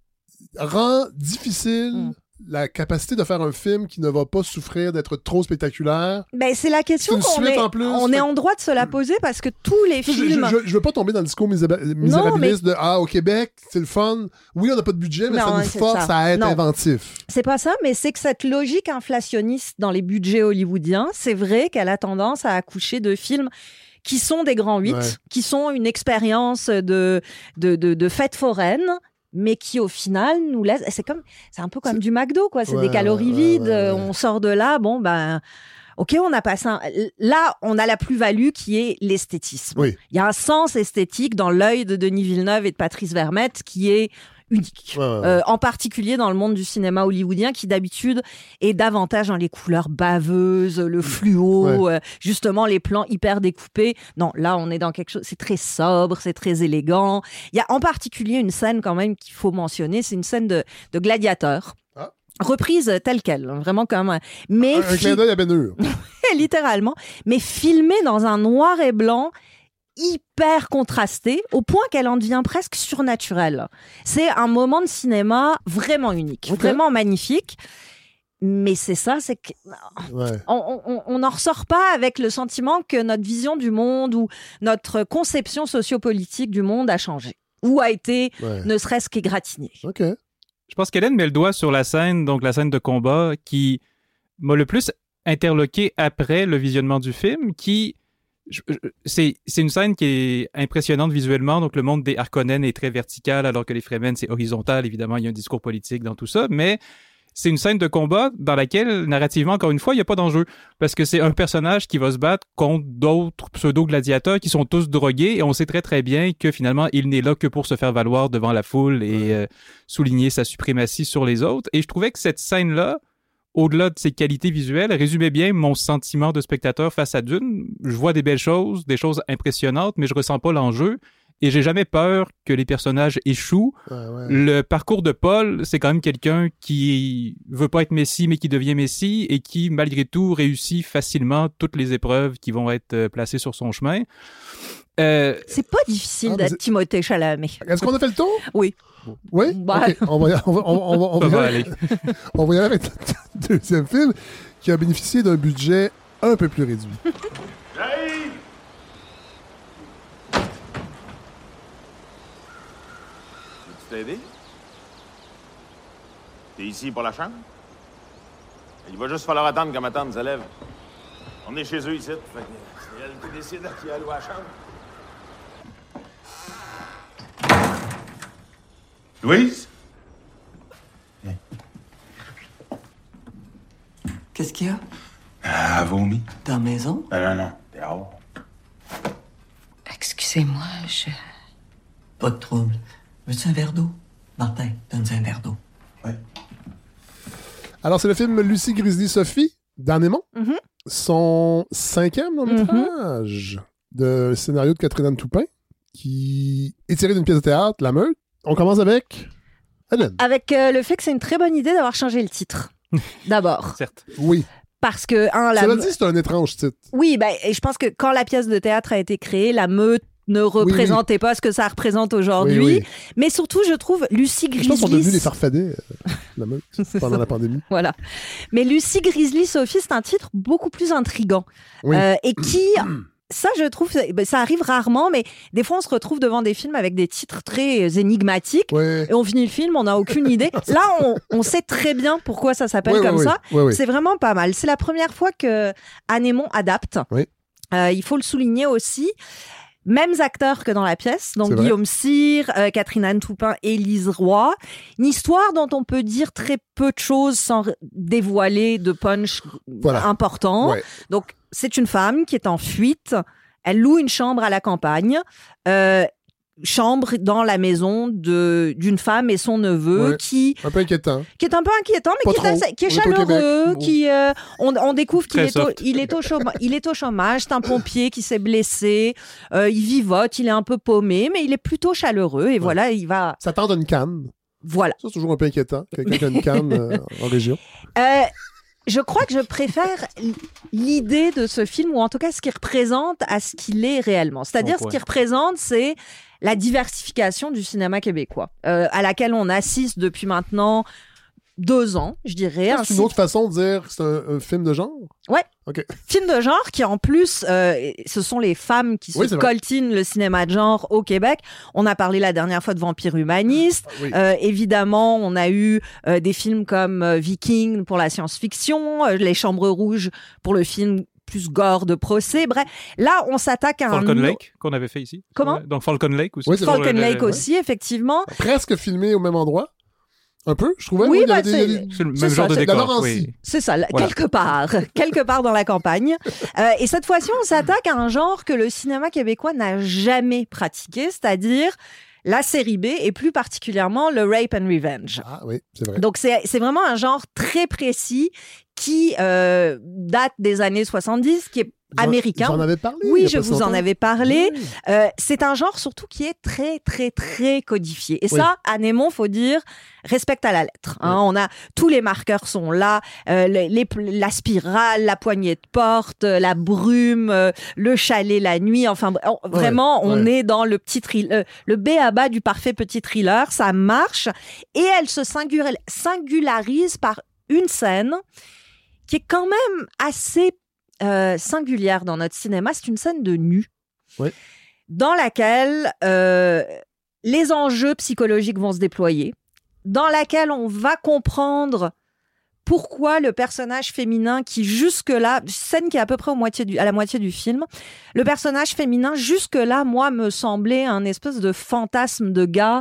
rend difficile Mm. la capacité de faire un film qui ne va pas souffrir d'être trop spectaculaire? Ben, c'est la question C'est une qu'on suite est, en plus, on fait- est en droit de se la poser parce que tous les Tu sais, je, films... je, je veux pas tomber dans le discours miséra- misérabiliste de ah au Québec c'est le fun, oui on n'a pas de budget mais Non, ça nous c'est force ça. à être Non. inventif. C'est pas ça, mais c'est que cette logique inflationniste dans les budgets hollywoodiens, c'est vrai qu'elle a tendance à accoucher de films qui sont des grands huit, Ouais. qui sont une expérience de, de, de, de fête foraine, mais qui au final nous laisse. C'est comme, c'est un peu comme du McDo, quoi. C'est Ouais, des calories ouais, vides. ouais, ouais. euh, On sort de là, bon ben. OK, on a passé un... Là, on a la plus-value qui est l'esthétisme. Oui. Il y a un sens esthétique dans l'œil de Denis Villeneuve et de Patrice Vermette qui est unique. Ouais, ouais, ouais. Euh, en particulier dans le monde du cinéma hollywoodien qui d'habitude est davantage dans les couleurs baveuses, le fluo, Ouais. euh, justement les plans hyper découpés. Non, là on est dans quelque chose, c'est très sobre, c'est très élégant. Il y a en particulier une scène quand même qu'il faut mentionner, c'est une scène de, de gladiateur. Ah. Reprise telle quelle, vraiment comme un... Mais un, un fi- clin d'œil à Ben Hur. littéralement, mais filmée dans un noir et blanc hyper contrastée, au point qu'elle en devient presque surnaturelle. C'est un moment de cinéma vraiment unique, Ok. vraiment magnifique. Mais c'est ça, c'est que Ouais. on, on, on n'en ressort pas avec le sentiment que notre vision du monde ou notre conception sociopolitique du monde a changé ou a été Ouais. ne serait-ce qu'égratignée. OK. Je pense qu'Hélène met le doigt sur la scène, donc la scène de combat, qui m'a le plus interloqué après le visionnement du film, qui... je- je- C'est, c'est une scène qui est impressionnante visuellement, donc le monde des Harkonnen est très vertical, alors que les Fremen, c'est horizontal, évidemment, il y a un discours politique dans tout ça, mais c'est une scène de combat dans laquelle, narrativement, encore une fois, il n'y a pas d'enjeu. Parce que c'est un personnage qui va se battre contre d'autres pseudo-gladiateurs qui sont tous drogués et on sait très très bien que finalement, il n'est là que pour se faire valoir devant la foule et euh, souligner sa suprématie sur les autres. Et je trouvais que cette scène-là, au-delà de ses qualités visuelles, résumait bien mon sentiment de spectateur face à Dune. Je vois des belles choses, des choses impressionnantes, mais je ressens pas l'enjeu. Et j'ai jamais peur que les personnages échouent. Ouais, ouais. Le parcours de Paul, c'est quand même quelqu'un qui veut pas être Messie, mais qui devient Messie et qui, malgré tout, réussit facilement toutes les épreuves qui vont être placées sur son chemin. Euh... C'est pas difficile Ah, d'être c'est... Timothée Chalamet. Est-ce qu'on a fait le tour? Oui. Oui? Bah... OK. On va, on va, on va, on va, on va, va y aller. aller. On va y aller avec le deuxième film qui a bénéficié d'un budget un peu plus réduit. J'arrive! Veux-tu t'aider? T'es ici pour la chambre? Il va juste falloir attendre que ma tante se lève. On est chez eux ici, fait que c'est elle qui décide à qui elle va à la chambre. Louise? Viens. Qu'est-ce qu'il y a? Elle a vomi. Dans la maison? Non, non, non. Dehors. Excusez-moi, je... Pas de trouble. Veux-tu un verre d'eau? Martin, donne-moi un verre d'eau. Oui. Alors, c'est le film Lucie Grizzly Sophie d'Anne Aymon. Mm-hmm. Son cinquième long-métrage mm-hmm. de scénario de Catherine Anne Toupin, qui est tiré d'une pièce de théâtre, La Meute. On commence avec Hélène. Avec euh, le fait que c'est une très bonne idée d'avoir changé le titre. D'abord. Certes. Oui. Parce que, un, la... Cela dit, c'est un étrange titre. Oui, ben, et je pense que quand la pièce de théâtre a été créée, La Meute ne représentait oui, oui. pas ce que ça représente aujourd'hui. Oui, oui. Mais surtout, je trouve Lucie Grizzly... Je pense qu'on a vu les farfadets, euh, La Meute, pendant la pandémie. Voilà. Mais Lucie Grizzly Sophie, c'est un titre beaucoup plus intriguant. Oui. Euh, et qui... Ça, je trouve, ça arrive rarement, mais des fois, on se retrouve devant des films avec des titres très énigmatiques. Ouais. Et on finit le film, on n'a aucune idée. Là, on, on sait très bien pourquoi ça s'appelle ouais, comme ouais, ça. ouais, ouais. C'est vraiment pas mal. C'est la première fois que Anne Aymon adapte. Oui. Euh, il faut le souligner aussi. Mêmes acteurs que dans la pièce, donc Guillaume Cyr, euh, Catherine Anne Toupin et Lise Roy. Une histoire dont on peut dire très peu de choses sans dévoiler de punch voilà. important. Ouais. Donc, c'est une femme qui est en fuite. Elle loue une chambre à la campagne. Euh, chambre dans la maison de d'une femme et son neveu ouais, qui un peu inquiétant qui est un peu inquiétant mais pas qui est, assez, qui est chaleureux qui euh, on, on découvre qu'il est au, il est au chômage il est au chômage c'est un pompier qui s'est blessé euh, il vivote il est un peu paumé mais il est plutôt chaleureux et ouais. voilà il va ça tend d'une canne voilà ça c'est toujours un peu inquiétant quelqu'un qui a une canne euh, en région euh, je crois que je préfère l'idée de ce film, ou en tout cas ce qu'il représente, à ce qu'il est réellement. C'est-à-dire, oh, ouais. ce qu'il représente, c'est la diversification du cinéma québécois, euh, à laquelle on assiste depuis maintenant deux ans, je dirais. C'est une autre façon de dire que c'est un, un film de genre? Ouais. Okay. Film de genre qui, en plus, euh, ce sont les femmes qui oui, se coltinent le cinéma de genre au Québec. On a parlé la dernière fois de Vampire Humaniste. Ah, oui. euh, évidemment, on a eu euh, des films comme euh, Viking pour la science-fiction, euh, Les Chambres Rouges pour le film plus gore de procès. Bref, là, on s'attaque à Falcon un... Falcon Lake, qu'on avait fait ici. Comment? Ouais. Donc Falcon Lake aussi. Oui, Falcon vrai. Lake aussi, ouais. effectivement. Presque filmé au même endroit. Un peu, je trouvais. Oui, oui bah, des, c'est, des... c'est le même genre ça, de décor. Oui. C'est ça, voilà. quelque part. quelque part dans la campagne. Euh, et cette fois-ci, on s'attaque à un genre que le cinéma québécois n'a jamais pratiqué, c'est-à-dire la série B et plus particulièrement le rape and revenge. Ah oui, c'est vrai. Donc, c'est, c'est vraiment un genre très précis qui euh, date des années soixante-dix, qui est américain. J'en avais parlé. Oui, je vous en avais parlé. Oui. Euh, c'est un genre surtout qui est très, très, très codifié. Et oui. ça, Anne Aymon, faut dire, respecte à la lettre. Hein. Oui. On a tous les marqueurs sont là, euh, les, les, la spirale, la poignée de porte, la brume, euh, le chalet la nuit. Enfin, on, vraiment, oui. on oui. est dans le petit thriller, le b à bas du parfait petit thriller. Ça marche et elle se singul- singularise par une scène qui est quand même assez Euh, singulière dans notre cinéma, c'est une scène de nu, oui. dans laquelle euh, les enjeux psychologiques vont se déployer, dans laquelle on va comprendre pourquoi le personnage féminin qui jusque-là, scène qui est à peu près au moitié du, à la moitié du film, le personnage féminin jusque-là, moi, me semblait un espèce de fantasme de gars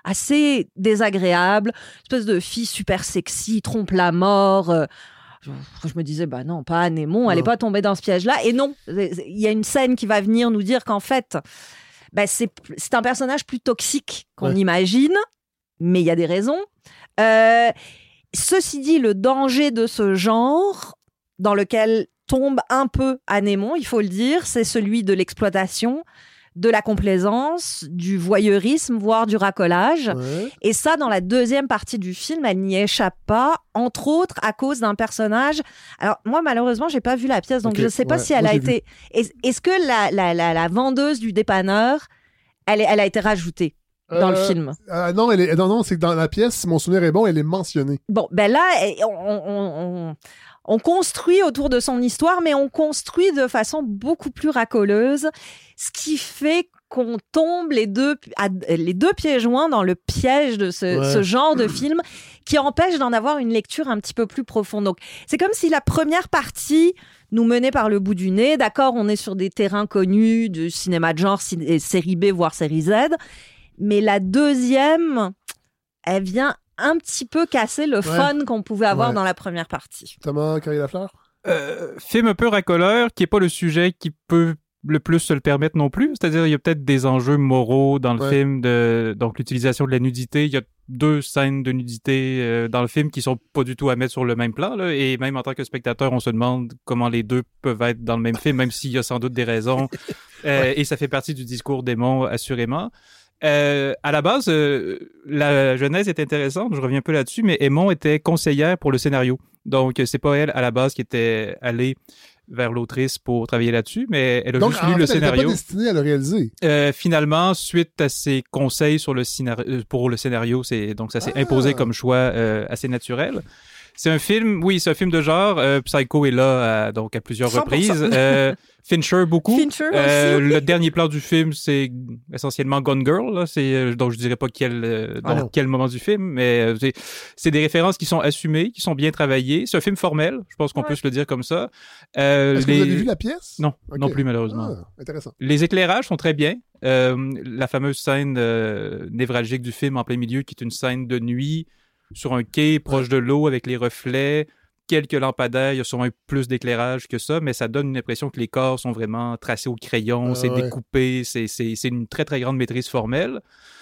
assez désagréable, une espèce de fille super sexy, trompe la mort. Euh, je, je me disais, bah non, pas Anémon, elle n'est pas tombée dans ce piège-là. Et non, il y a une scène qui va venir nous dire qu'en fait, bah, c'est, c'est un personnage plus toxique qu'on ouais. imagine, mais il y a des raisons. Euh, ceci dit, le danger de ce genre, dans lequel tombe un peu Anémon, il faut le dire, c'est celui de l'exploitation, de la complaisance, du voyeurisme, voire du racolage. Ouais. Et ça, dans la deuxième partie du film, elle n'y échappe pas, entre autres à cause d'un personnage. Alors, moi, malheureusement, j'ai pas vu la pièce, donc okay. je sais pas ouais. si elle moi, a été... Est, est-ce que la, la, la, la vendeuse du dépanneur, elle, est, elle a été rajoutée dans euh, le film? euh, Non, elle est, non, non, c'est que dans la pièce, si mon souvenir est bon, elle est mentionnée. Bon, ben là, on... on, on On construit autour de son histoire, mais on construit de façon beaucoup plus racoleuse, ce qui fait qu'on tombe les deux, à, les deux pieds joints dans le piège de ce, ouais. ce genre de film qui empêche d'en avoir une lecture un petit peu plus profonde. Donc, c'est comme si la première partie nous menait par le bout du nez. D'accord, on est sur des terrains connus du cinéma de genre, c- série B, voire série Z. Mais la deuxième, elle vient un petit peu casser le ouais. fun qu'on pouvait avoir ouais. dans la première partie. Thomas Carré-Lafleur? Euh, film un peu racoleur, qui n'est pas le sujet qui peut le plus se le permettre non plus. C'est-à-dire, il y a peut-être des enjeux moraux dans le ouais. film, de donc l'utilisation de la nudité. Il y a deux scènes de nudité euh, dans le film qui sont pas du tout à mettre sur le même plan, là. Et même en tant que spectateur, on se demande comment les deux peuvent être dans le même film, même s'il y a sans doute des raisons. euh, ouais. Et ça fait partie du discours d'Aymon, assurément. Euh, à la base, euh, la genèse est intéressante, je reviens un peu là-dessus, mais Aymon était conseillère pour le scénario. Donc, c'est pas elle, à la base, qui était allée vers l'autrice pour travailler là-dessus, mais elle a Donc, juste lu en fait, le scénario. Donc, elle n'était pas destinée à le réaliser. Euh, finalement, suite à ses conseils sur le scénario, pour le scénario, c'est, donc ça s'est ah. imposé comme choix euh, assez naturel. C'est un film, oui, c'est un film de genre. Euh, Psycho est là à, donc à plusieurs cent pour cent. Reprises. Euh, Fincher beaucoup. Fincher euh, aussi. Le dernier plan du film, c'est essentiellement Gone Girl. Là. C'est, donc je dirais pas quel, euh, dans ah quel moment du film, mais euh, c'est, c'est des références qui sont assumées, qui sont bien travaillées. C'est un film formel, je pense qu'on ouais. peut se le dire comme ça. Euh, Est-ce les... que vous avez vu la pièce? Non, okay. non plus malheureusement. Ah, intéressant. Les éclairages sont très bien. Euh, la fameuse scène euh, névralgique du film en plein milieu, qui est une scène de nuit sur un quai proche de l'eau avec les reflets, quelques lampadaires, il y a sûrement plus d'éclairage que ça, mais ça donne une impression que les corps sont vraiment tracés au crayon, ah, c'est ouais. découpé, c'est, c'est, c'est une très très grande maîtrise formelle.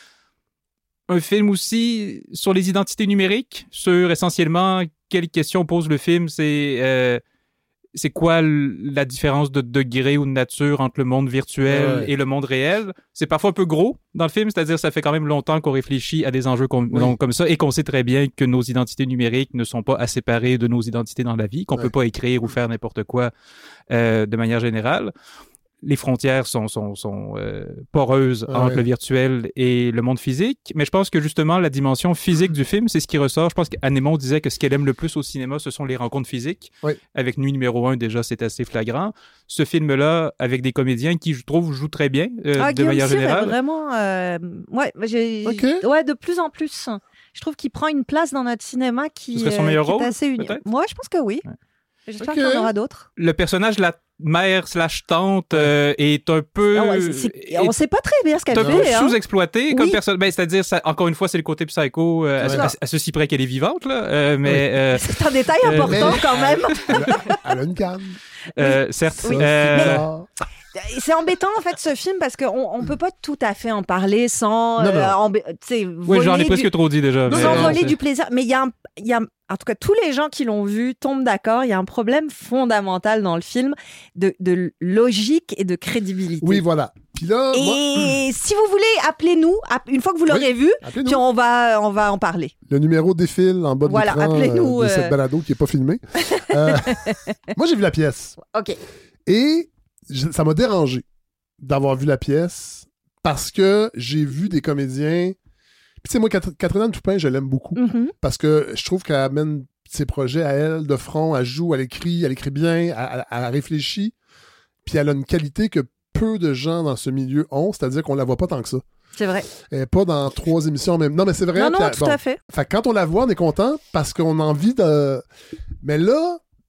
Un film aussi sur les identités numériques, sur essentiellement quelles questions pose le film, c'est... Euh, c'est quoi la différence de degré ou de nature entre le monde virtuel ouais. et le monde réel? C'est parfois un peu gros dans le film, c'est-à-dire ça fait quand même longtemps qu'on réfléchit à des enjeux com- oui. donc, comme ça et qu'on sait très bien que nos identités numériques ne sont pas à séparer de nos identités dans la vie, qu'on ouais. peut pas écrire ou faire n'importe quoi euh, de manière générale. Les frontières sont, sont, sont euh, poreuses ah, entre ouais. le virtuel et le monde physique. Mais je pense que justement, la dimension physique du film, c'est ce qui ressort. Je pense qu'Anémon disait que ce qu'elle aime le plus au cinéma, ce sont les rencontres physiques. Oui. Avec Nuit numéro un, déjà, c'est assez flagrant. Ce film-là, avec des comédiens qui, je trouve, jouent très bien euh, ah, de Guillaume manière Cyr générale. Vraiment, euh... ouais, j'ai... Okay. ouais, de plus en plus. Je trouve qu'il prend une place dans notre cinéma qui, ce serait son meilleur euh, qui rôle, est assez unique. Moi, je pense que oui. Ouais. J'espère okay. qu'il y en aura d'autres. Le personnage, la mère slash tante euh, est un peu... Ah ouais, c'est, c'est... On sait pas très bien ce qu'elle fait. C'est un peu hein. sous-exploité oui. comme personne. Ben, c'est-à-dire, ça, encore une fois, c'est le côté psycho euh, à, à, à ceci près qu'elle est vivante. Là, euh, mais, oui. euh, c'est un détail important euh, quand même. Elle a une canne. Euh, certes. Oui. Euh, mais... C'est embêtant en fait ce film parce qu'on on peut pas tout à fait en parler sans non, non. Euh, embê... oui j'en ai presque du... trop dit déjà mais... sans voler du plaisir mais il y a un... il y a en tout cas tous les gens qui l'ont vu tombent d'accord, il y a un problème fondamental dans le film de, de logique et de crédibilité. Oui voilà. Puis là, et moi... si vous voulez, appelez-nous une fois que vous l'aurez oui, vu, puis on va, on va en parler. Le numéro défile en bas de voilà, l'écran appelez-nous, euh, de euh... cette balado qui n'est pas filmée. euh, moi, j'ai vu la pièce. OK. Et je, ça m'a dérangé d'avoir vu la pièce parce que j'ai vu des comédiens... Puis tu sais, moi, Catherine Toupin, je l'aime beaucoup mm-hmm. parce que je trouve qu'elle amène ses projets à elle de front, elle joue, elle écrit, elle écrit bien, elle, elle, elle réfléchit, puis elle a une qualité que peu de gens dans ce milieu ont, c'est-à-dire qu'on la voit pas tant que ça. C'est vrai. Elle est pas dans trois émissions en même... Non, mais c'est vrai. Non, non, elle, tout bon, à fait. Fait que quand on la voit, on est content parce qu'on a envie de... Mais là,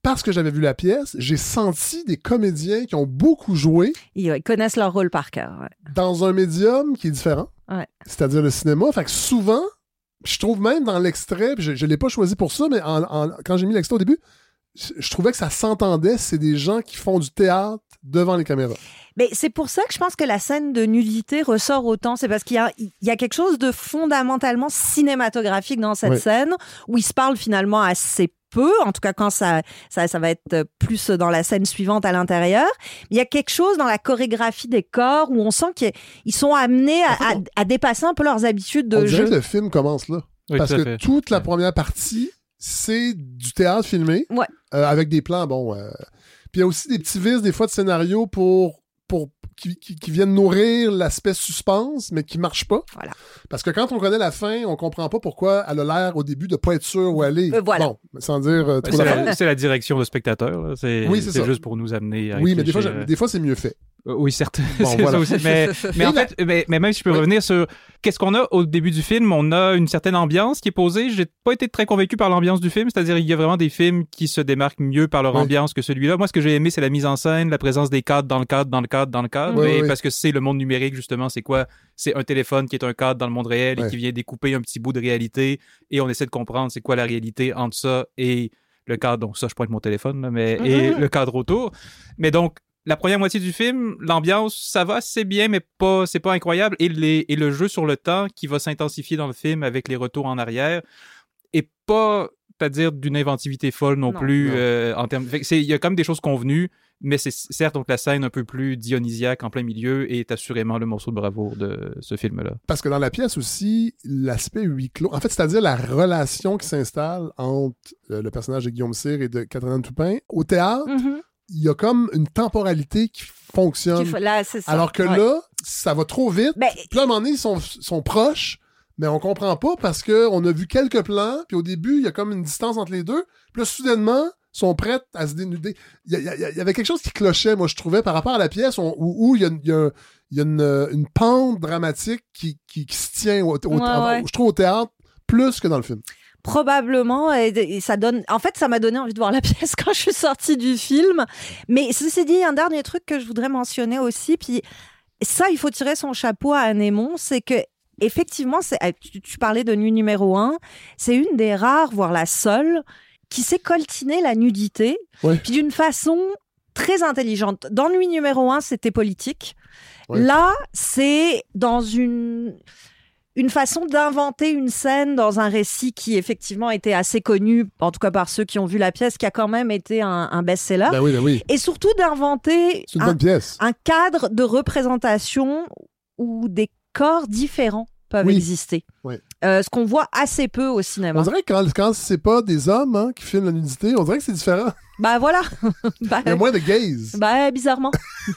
parce que j'avais vu la pièce, j'ai senti des comédiens qui ont beaucoup joué. Ils, ils connaissent leur rôle par cœur. Ouais. Dans un médium qui est différent, ouais. c'est-à-dire le cinéma. Fait que souvent, je trouve même dans l'extrait, je ne l'ai pas choisi pour ça, mais en, en, quand j'ai mis l'extrait au début, je trouvais que ça s'entendait, c'est des gens qui font du théâtre devant les caméras. Mais c'est pour ça que je pense que la scène de nudité ressort autant. C'est parce qu'il y a, il y a quelque chose de fondamentalement cinématographique dans cette oui. scène où ils se parlent finalement assez peu, en tout cas quand ça, ça, ça va être plus dans la scène suivante à l'intérieur. Il y a quelque chose dans la chorégraphie des corps où on sent qu'ils sont amenés à, à, à dépasser un peu leurs habitudes de on jeu. On dirait que le film commence là. Oui, parce que fait. toute la première partie, c'est du théâtre filmé, ouais. euh, avec des plans, bon... Euh... Puis il y a aussi des petits vices, des fois, de scénario pour, pour, qui, qui, qui viennent nourrir l'aspect suspense, mais qui ne marchent pas. Voilà. Parce que quand on connaît la fin, on ne comprend pas pourquoi elle a l'air, au début, de ne pas être sûre où elle est. Euh, voilà. Bon, sans dire euh, trop c'est, la la, c'est la direction de spectateur. Là. C'est, oui, c'est, c'est ça. juste pour nous amener à Oui, mais des fois, euh... des fois, c'est mieux fait. Euh, oui, certes. Bon, c'est voilà. ça aussi. Mais, mais en la... fait, mais, mais même si je peux oui. revenir sur qu'est-ce qu'on a au début du film, on a une certaine ambiance qui est posée. J'ai pas été très convaincu par l'ambiance du film, c'est-à-dire il y a vraiment des films qui se démarquent mieux par leur oui. ambiance que celui-là. Moi, ce que j'ai aimé, c'est la mise en scène, la présence des cadres dans le cadre, dans le cadre, dans le cadre. Oui, mais oui. parce que c'est le monde numérique, justement, c'est quoi? C'est un téléphone qui est un cadre dans le monde réel oui. et qui vient découper un petit bout de réalité et on essaie de comprendre c'est quoi la réalité entre ça et le cadre. Donc ça, je pointe mon téléphone, là, mais mm-hmm. et le cadre autour. Mais donc, la première moitié du film, l'ambiance, ça va, c'est bien, mais pas, c'est pas incroyable. Et, les, et le jeu sur le temps qui va s'intensifier dans le film avec les retours en arrière est pas, c'est-à-dire d'une inventivité folle non, non plus. Non. Euh, en termes, il y a comme des choses convenues, mais c'est certes donc la scène un peu plus dionysiaque en plein milieu est assurément le morceau de bravoure de ce film-là. Parce que dans la pièce aussi, l'aspect huis clos, en fait, c'est-à-dire la relation qui s'installe entre le personnage de Guillaume Cyr et de Catherine Toupin au théâtre. Mm-hmm. Il y a comme une temporalité qui fonctionne. Faut, là, c'est ça. Alors que ouais. là, ça va trop vite. Ben, puis là, à un moment donné, ils sont, sont proches, mais on comprend pas parce qu'on a vu quelques plans, puis au début, il y a comme une distance entre les deux. Puis là, soudainement, ils sont prêts à se dénuder. Il y, a, il y avait quelque chose qui clochait, moi, je trouvais, par rapport à la pièce, on, où, où il y a, il y a, il y a une, une pente dramatique qui, qui, qui se tient, au, au, ouais, au, ouais. je trouve, au théâtre, plus que dans le film. Probablement, et, et ça donne. En fait, ça m'a donné envie de voir la pièce quand je suis sortie du film. Mais ceci dit, un dernier truc que je voudrais mentionner aussi, puis ça, il faut tirer son chapeau à Anne Aymon, c'est que effectivement, c'est, tu, tu parlais de Nuit numéro un, c'est une des rares, voire la seule, qui sait coltiner la nudité, ouais. puis d'une façon très intelligente. Dans Nuit numéro un, c'était politique. Ouais. Là, c'est dans une. Une façon d'inventer une scène dans un récit qui, effectivement, était assez connu, en tout cas par ceux qui ont vu la pièce, qui a quand même été un, un best-seller. Ben oui, ben oui. Et surtout d'inventer C'est une un, bonne pièce. un cadre de représentation où des corps différents peuvent oui. exister. Oui. Euh, ce qu'on voit assez peu au cinéma. On dirait que quand, quand c'est pas des hommes hein, qui filment la nudité, on dirait que c'est différent. Bah voilà. bah, Il y a moins de gaze. Bah bizarrement.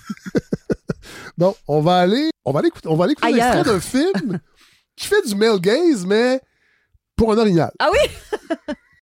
Bon, on va aller, on va aller écouter, on va aller écouter Ailleurs. l'extrait d'un film qui fait du male gaze, mais pour un orignal. Ah oui?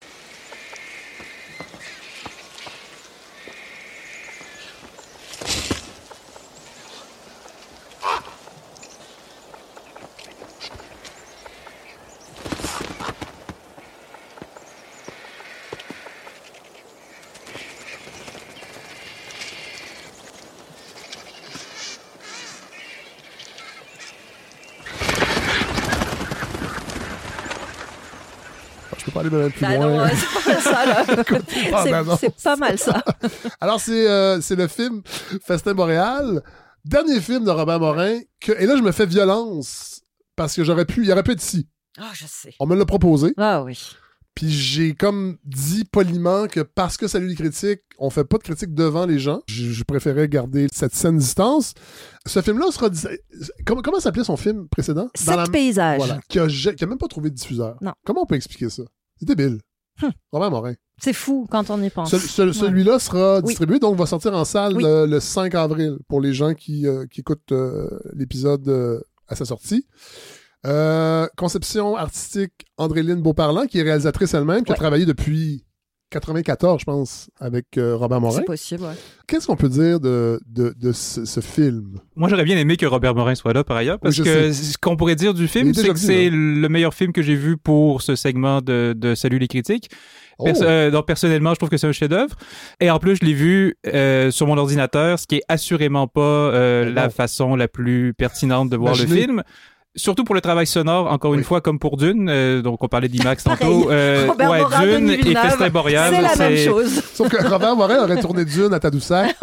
Je peux pas aller même plus bah loin. Non, c'est pas mal ça, là. ah, c'est, ben non. c'est pas mal ça. Alors, c'est, euh, c'est le film Festin Boréal, dernier film de Robert Morin, que, et là, je me fais violence, parce que j'aurais pu, il aurait pu être ici. Ah, oh, je sais. On me l'a proposé. Ah oui. Puis j'ai comme dit poliment que parce que Salut les critiques, on fait pas de critiques devant les gens. Je, je préférais garder cette saine distance. Ce film-là sera... Comment, comment s'appelait son film précédent? Sept la... paysages. Voilà. Qui a, qui a même pas trouvé de diffuseur. Non. Comment on peut expliquer ça? C'est débile. Hum. Robert Morin. C'est fou quand on y pense. Ce, ce, ouais. Celui-là sera distribué, oui. donc va sortir en salle oui. le, le cinq avril pour les gens qui, euh, qui écoutent euh, l'épisode euh, à sa sortie. Euh, conception artistique Andréline Beauparlant, qui est réalisatrice elle-même, qui ouais. a travaillé depuis quatre-vingt-quatorze, je pense, avec euh, Robert Morin. C'est possible, ouais. Qu'est-ce qu'on peut dire de, de, de ce, ce film? Moi, j'aurais bien aimé que Robert Morin soit là, par ailleurs, parce oui, que sais. ce qu'on pourrait dire du film, c'est que vu, c'est là. le meilleur film que j'ai vu pour ce segment de, de Salut les critiques. Oh. Perso- euh, donc, personnellement, je trouve que c'est un chef-d'œuvre. Et en plus, je l'ai vu euh, sur mon ordinateur, ce qui est assurément pas euh, la façon la plus pertinente de voir Imaginez. le film. Surtout pour le travail sonore, encore Oui. une fois, comme pour Dune. Euh, donc, on parlait d'IMAX tantôt. Euh, Robert ouais, Morin, Dune Denis et Villeneuve, Festin Boréal. c'est la même chose. Sauf que Robert Morin aurait tourné Dune à Tadoussac.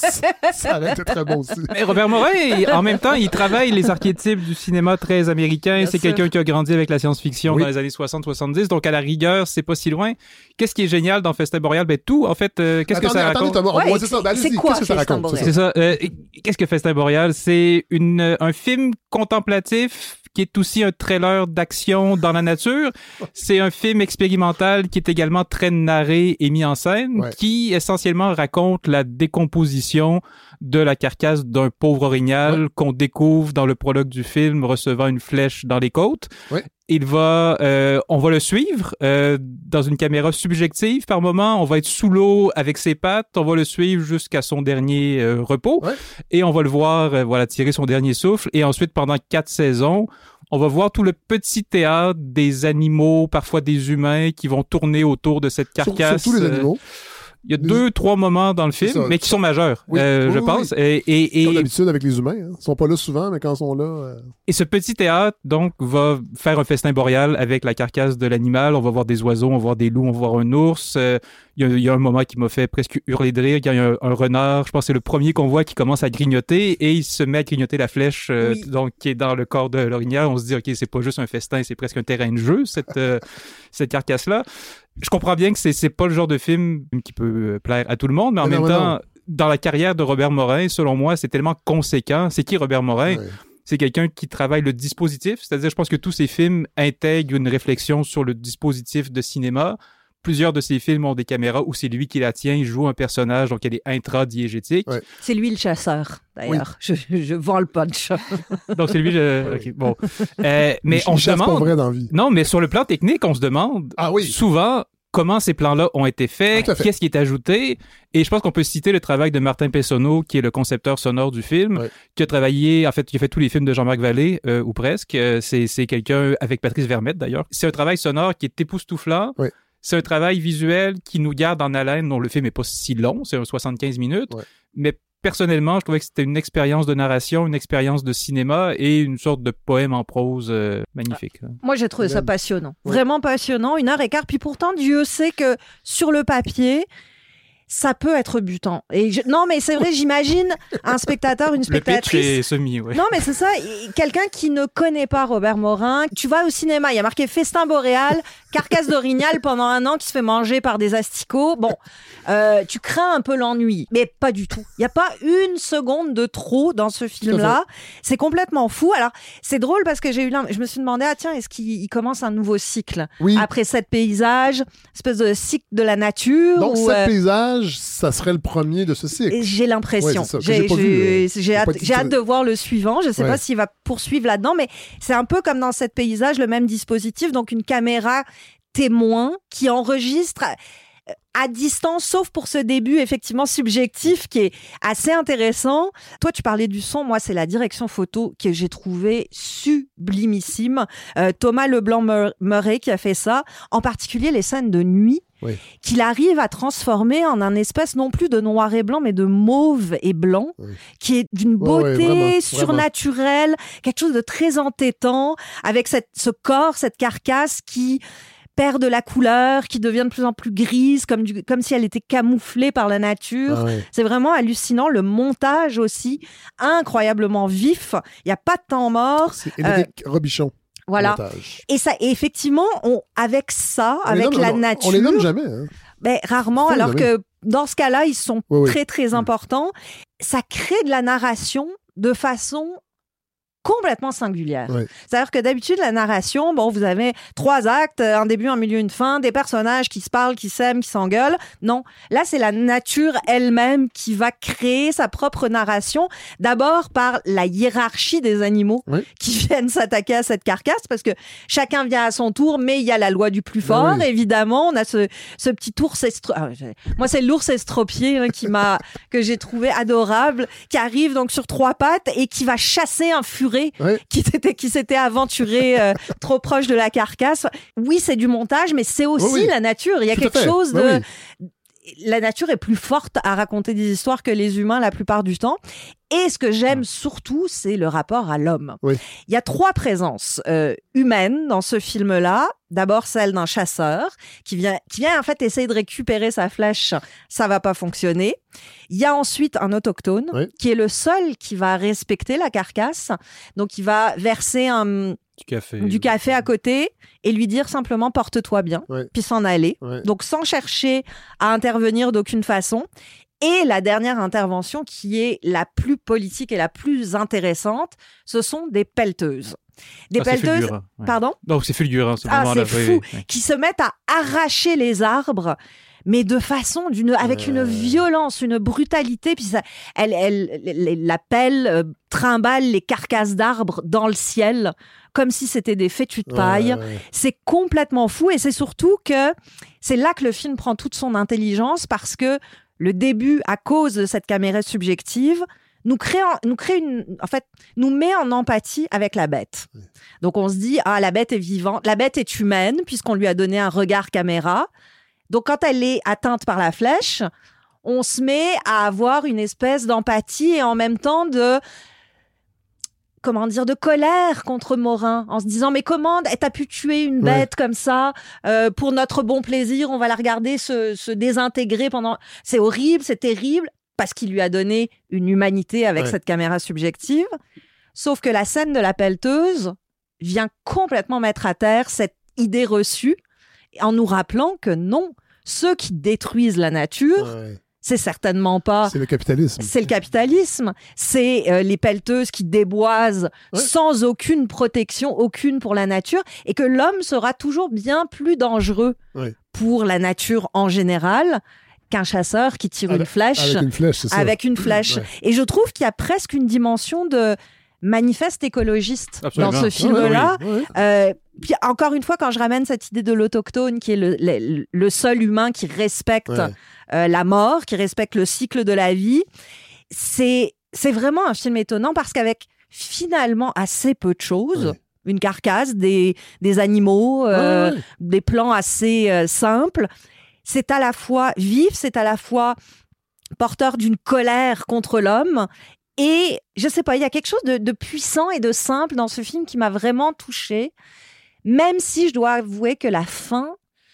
Ça aurait été très bon aussi. Mais Robert Morin, il- en même temps, il travaille les archétypes du cinéma très américain. Bien c'est sûr. quelqu'un qui a grandi avec la science-fiction Oui. dans les années soixante soixante-dix. Donc, à la rigueur, c'est pas si loin. Qu'est-ce qui est génial dans Festin Boréal? Ben, tout, en fait, euh, qu'est-ce que Attendez, ça attendez, raconte? Thomas, Ouais, ouais, c'est ça. Ben, c'est allez-y, quoi qu'est-ce que ça Festin raconte? Boréal? C'est ça. Euh, qu'est-ce que Festin Boréal? C'est une, un film contemplatif qui est aussi un trailer d'action dans la nature. C'est un film expérimental qui est également très narré et mis en scène, Ouais. qui essentiellement raconte la décomposition de la carcasse d'un pauvre orignal Ouais. qu'on découvre dans le prologue du film recevant une flèche dans les côtes. Ouais. Il va, euh, on va le suivre euh, dans une caméra subjective par moment. On va être sous l'eau avec ses pattes. On va le suivre jusqu'à son dernier euh, repos. Ouais. Et on va le voir, euh, voilà, tirer son dernier souffle. Et ensuite, pendant quatre saisons, on va voir tout le petit théâtre des animaux, parfois des humains, qui vont tourner autour de cette Sur- carcasse. Surtout les euh, animaux. Il y a Les- deux, trois moments dans le C'est film, ça. mais qui sont majeurs, Oui. euh, Oui, je oui, pense. Et, et, et, Comme d'habitude avec les humains. Hein. Ils sont pas là souvent, mais quand ils sont là... euh, et ce petit théâtre, donc, va faire un festin boréal avec la carcasse de l'animal. On va voir des oiseaux, on va voir des loups, on va voir un ours. Euh, Il y, a, il y a un moment qui m'a fait presque hurler de rire. Il y a un, un renard, je pense que c'est le premier qu'on voit qui commence à grignoter et il se met à grignoter la flèche euh, Oui. donc qui est dans le corps de l'orignal. On se dit, OK, c'est pas juste un festin, c'est presque un terrain de jeu, cette, euh, cette carcasse-là. Je comprends bien que c'est, c'est pas le genre de film qui peut euh, plaire à tout le monde, mais en Mais même non, temps, non. dans la carrière de Robert Morin, selon moi, c'est tellement conséquent. C'est qui Robert Morin? ouais. C'est quelqu'un qui travaille le dispositif, c'est-à-dire je pense que tous ces films intègrent une réflexion sur le dispositif de cinéma. Plusieurs de ces films ont des caméras où c'est lui qui la tient, il joue un personnage, donc il y a des intradiégétiques. Ouais. C'est lui le chasseur, d'ailleurs. Je, je vends le punch. Donc c'est lui, je... OK, bon. Euh, mais Il- on il se chasse pour demande... vrai dans la vie. Non, mais sur le plan technique, on se demande Ah oui. souvent comment ces plans-là ont été faits, Tout à fait. qu'est-ce qui est ajouté. Et je pense qu'on peut citer le travail de Martin Pessonneau, qui est le concepteur sonore du film, Ouais. qui a travaillé, en fait, qui a fait tous les films de Jean-Marc Vallée, euh, ou presque. Euh, c'est, c'est quelqu'un, avec Patrice Vermette d'ailleurs. C'est un travail sonore qui est époustouflant. Ouais. C'est un travail visuel qui nous garde en haleine, dont le film n'est pas si long, c'est un soixante-quinze minutes. Ouais. Mais personnellement, je trouvais que c'était une expérience de narration, une expérience de cinéma et une sorte de poème en prose euh, magnifique. Moi, j'ai trouvé ça Même. passionnant. Ouais. Vraiment passionnant. Une heure et quart. Puis pourtant, Dieu sait que sur le papier, ça peut être butant. Et je... Non, mais c'est vrai, j'imagine un spectateur, une Le pitch spectatrice. est semi, ouais. Non, mais c'est ça. Et quelqu'un qui ne connaît pas Robert Morin, tu vas au cinéma, il y a marqué Festin Boréal, carcasse d'orignal pendant un an qui se fait manger par des asticots. Bon, euh, tu crains un peu l'ennui, mais pas du tout. Il n'y a pas une seconde de trop dans ce film-là. C'est complètement fou. Alors, c'est drôle parce que j'ai eu l'im- je me suis demandé, ah tiens, est-ce qu'il il commence un nouveau cycle Oui. après sept paysages, espèce de cycle de la nature. Donc, où, sept euh, paysages, ça serait le premier de ce cycle. et j'ai l'impression. Ouais, c'est ça, que j'ai j'ai pas j'ai- vu, euh, j'ai j'ai hâte, pas dit j'ai ça. hâte de voir le suivant. Je ne sais Ouais. pas s'il va poursuivre là-dedans, mais c'est un peu comme dans cette paysage, le même dispositif, donc une caméra témoin qui enregistre à, à distance, sauf pour ce début effectivement subjectif qui est assez intéressant. Toi, tu parlais du son. Moi, c'est la direction photo que j'ai trouvé sublimissime. Euh, Thomas Leblanc-Murray qui a fait ça, en particulier les scènes de nuit. Oui. Qu'il arrive à transformer en un espèce non plus de noir et blanc, mais de mauve et blanc, Oui. qui est d'une Ouais, beauté ouais, vraiment, surnaturelle, quelque chose de très entêtant, avec cette, ce corps, cette carcasse qui perd de la couleur, qui devient de plus en plus grise, comme, du, comme si elle était camouflée par la nature. Ah ouais. C'est vraiment hallucinant. Le montage aussi, incroyablement vif. Il n'y a pas de temps mort. C'est Émeric Robichon. Voilà. montage. Et ça, et effectivement, on, avec ça, On les avec nomme- la on- nature. On les nomme jamais. Hein. Ben, rarement, Faut les alors nommer. que dans ce cas-là, ils sont Oui, oui. très, très importants. Ça crée de la narration de façon complètement singulière. Ouais. C'est-à-dire que d'habitude, la narration, bon, vous avez trois actes, un début, un milieu, une fin, des personnages qui se parlent, qui s'aiment, qui s'engueulent. Non, là, c'est la nature elle-même qui va créer sa propre narration, d'abord par la hiérarchie des animaux Oui. qui viennent s'attaquer à cette carcasse, parce que chacun vient à son tour, mais il y a la loi du plus fort, oui. évidemment. On a ce, ce petit ours estro... ah, j'ai- moi, c'est l'ours estropié hein, qui m'a, que j'ai trouvé adorable, qui arrive donc sur trois pattes et qui va chasser un furet aventuré, Oui. qui s'était qui s'était aventuré euh, trop proche de la carcasse. Oui, c'est du montage, mais c'est aussi Oui, oui. la nature. Il y a Tout à quelque fait. chose de... Oui, oui. La nature est plus forte à raconter des histoires que les humains la plupart du temps. Et ce que j'aime surtout, c'est le rapport à l'homme. Oui. Il y a trois présences euh, humaines dans ce film-là. D'abord, celle d'un chasseur qui vient, qui vient en fait essayer de récupérer sa flèche. Ça va pas fonctionner. Il y a ensuite un autochtone Oui. qui est le seul qui va respecter la carcasse. Donc, il va verser un... Du café. du café à côté et lui dire simplement porte-toi bien, Ouais. puis s'en aller. Ouais. Donc sans chercher à intervenir d'aucune façon. Et la dernière intervention qui est la plus politique et la plus intéressante, ce sont des pelleteuses. Des Ah, c'est pelleteuses, fulgurant, ouais. pardon? Donc, c'est fulgurant, ce Ah, moment-là. c'est oui, fou, oui, oui. qui se mettent à arracher les arbres, mais de façon d'une, avec une violence, une brutalité. Puis ça, elle, elle, elle- la pelle euh, trimballe les carcasses d'arbres dans le ciel, comme si c'était des fétus de paille. Ouais, ouais, ouais. C'est complètement fou, et c'est surtout que c'est là que le film prend toute son intelligence, parce que le début, à cause de cette caméra subjective, nous crée, en, nous crée une, en fait, nous met en empathie avec la bête. Donc on se dit, ah, la bête est vivante, la bête est humaine, puisqu'on lui a donné un regard caméra. Donc quand elle est atteinte par la flèche, on se met à avoir une espèce d'empathie et en même temps de, comment dire, de colère contre Morin, en se disant, mais comment t'as pu tuer une Ouais. bête comme ça euh, pour notre bon plaisir, on va la regarder se, se désintégrer pendant... C'est horrible, c'est terrible, parce qu'il lui a donné une humanité avec Ouais. cette caméra subjective. Sauf que la scène de la pelleteuse vient complètement mettre à terre cette idée reçue, en nous rappelant que non, ceux qui détruisent la nature, Ouais. c'est certainement pas... C'est le capitalisme. C'est le capitalisme. C'est euh, les pelleteuses qui déboisent Ouais. sans aucune protection, aucune pour la nature, et que l'homme sera toujours bien plus dangereux Ouais. pour la nature en général qu'un chasseur qui tire Avec- une flèche. Avec une flèche, c'est ça. Avec une flèche. Ouais. Et je trouve qu'il y a presque une dimension de manifeste écologiste Absolument. dans ce film-là. Ouais, ouais, ouais. Euh, puis encore une fois, quand je ramène cette idée de l'autochtone, qui est le, le- le seul humain qui respecte Ouais. euh, la mort, qui respecte le cycle de la vie, c'est c'est vraiment un film étonnant, parce qu'avec finalement assez peu de choses, Ouais. une carcasse, des, des animaux, euh, Ouais, ouais. des plans assez euh, simples, c'est à la fois vif, c'est à la fois porteur d'une colère contre l'homme. Et je sais pas, il y a quelque chose de, de puissant et de simple dans ce film qui m'a vraiment touchée, même si je dois avouer que la fin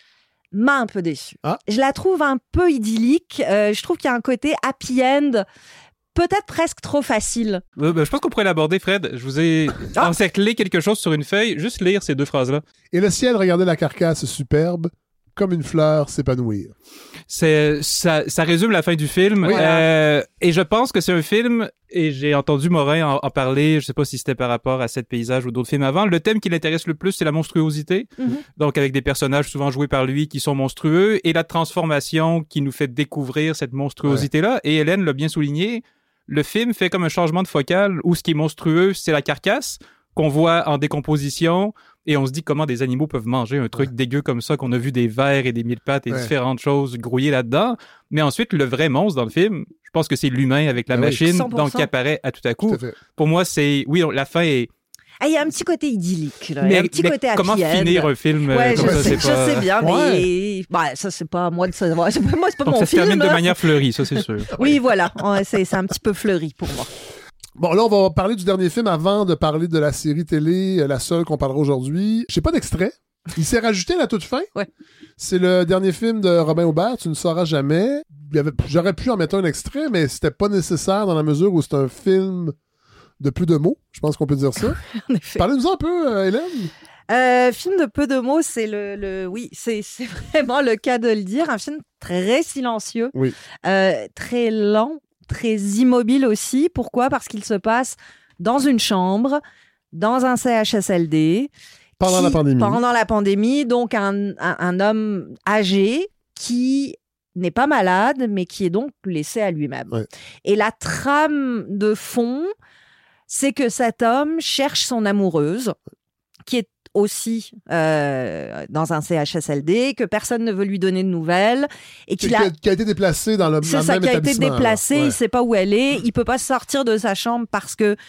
m'a un peu déçue. Ah. Je la trouve un peu idyllique. Euh, je trouve qu'il y a un côté happy end, peut-être presque trop facile. Euh, ben, je pense qu'on pourrait l'aborder, Fred. Je vous ai Ah. encerclé quelque chose sur une feuille. Juste lire ces deux phrases-là. Et le ciel, regardez la carcasse superbe, comme une fleur s'épanouir. C'est, ça, ça résume la fin du film. Oui. Euh, et je pense que c'est un film, et j'ai entendu Morin en, en parler, je sais pas si c'était par rapport à Sept paysages ou d'autres films avant. Le thème qui l'intéresse le plus, c'est la monstruosité. Mhm. Donc, avec des personnages souvent joués par lui qui sont monstrueux, et la transformation qui nous fait découvrir cette monstruosité-là. Et Hélène l'a bien souligné, le film fait comme un changement de focale où ce qui est monstrueux, c'est la carcasse qu'on voit en décomposition, et on se dit comment des animaux peuvent manger un truc Ouais. dégueu comme ça, qu'on a vu des vers et des mille pattes et Ouais. différentes choses grouillées là-dedans. Mais ensuite, le vrai monstre dans le film, je pense que c'est l'humain avec la Ah oui. machine, cent pour cent. donc qui apparaît à tout à Tout coup. à fait. Pour moi, c'est... Oui, la fin est... Ah, il y a un petit côté idyllique, là. Il y a Mais, un petit mais côté happy comment end. finir un film euh, Ouais, comme je ça, sais, c'est je pas... sais bien, mais Ouais. bah, ça, c'est pas à moi de savoir. C'est pas- Moi, c'est pas Donc, mon ça se film. termine de hein. manière fleurie, ça, c'est sûr. Oui, voilà. Ouais, c'est c'est un petit peu fleuri pour moi. Bon, là, on va parler du dernier film avant de parler de la série télé, euh, la seule qu'on parlera aujourd'hui. J'ai pas d'extrait. Il s'est rajouté à la toute fin. Ouais. C'est le dernier film de Robin Aubert, Tu ne sauras jamais. Il y avait- J'aurais pu en mettre un extrait, mais c'était pas nécessaire dans la mesure où c'est un film de peu de mots. Je pense qu'on peut dire ça. En effet. Parlez-nous un peu, euh, Hélène. Euh, film de peu de mots, c'est le, le oui, c'est c'est vraiment le cas de le dire. Un film très silencieux, Oui. euh, très lent, très immobile aussi. Pourquoi? Parce qu'il se passe dans une chambre, dans un C H S L D. Pendant qui- la pandémie. Pendant la pandémie, donc un, un, un homme âgé qui n'est pas malade, mais qui est donc laissé à lui-même. Ouais. Et la trame de fond, c'est que cet homme cherche son amoureuse, qui est aussi euh, dans un C H S L D, que personne ne veut lui donner de nouvelles, et Qui, qu'il a... a... qui a été déplacé dans le C'est dans le ça même qui a été établissement, déplacé, alors. il Ouais. sait pas où elle est, il peut pas sortir de sa chambre parce que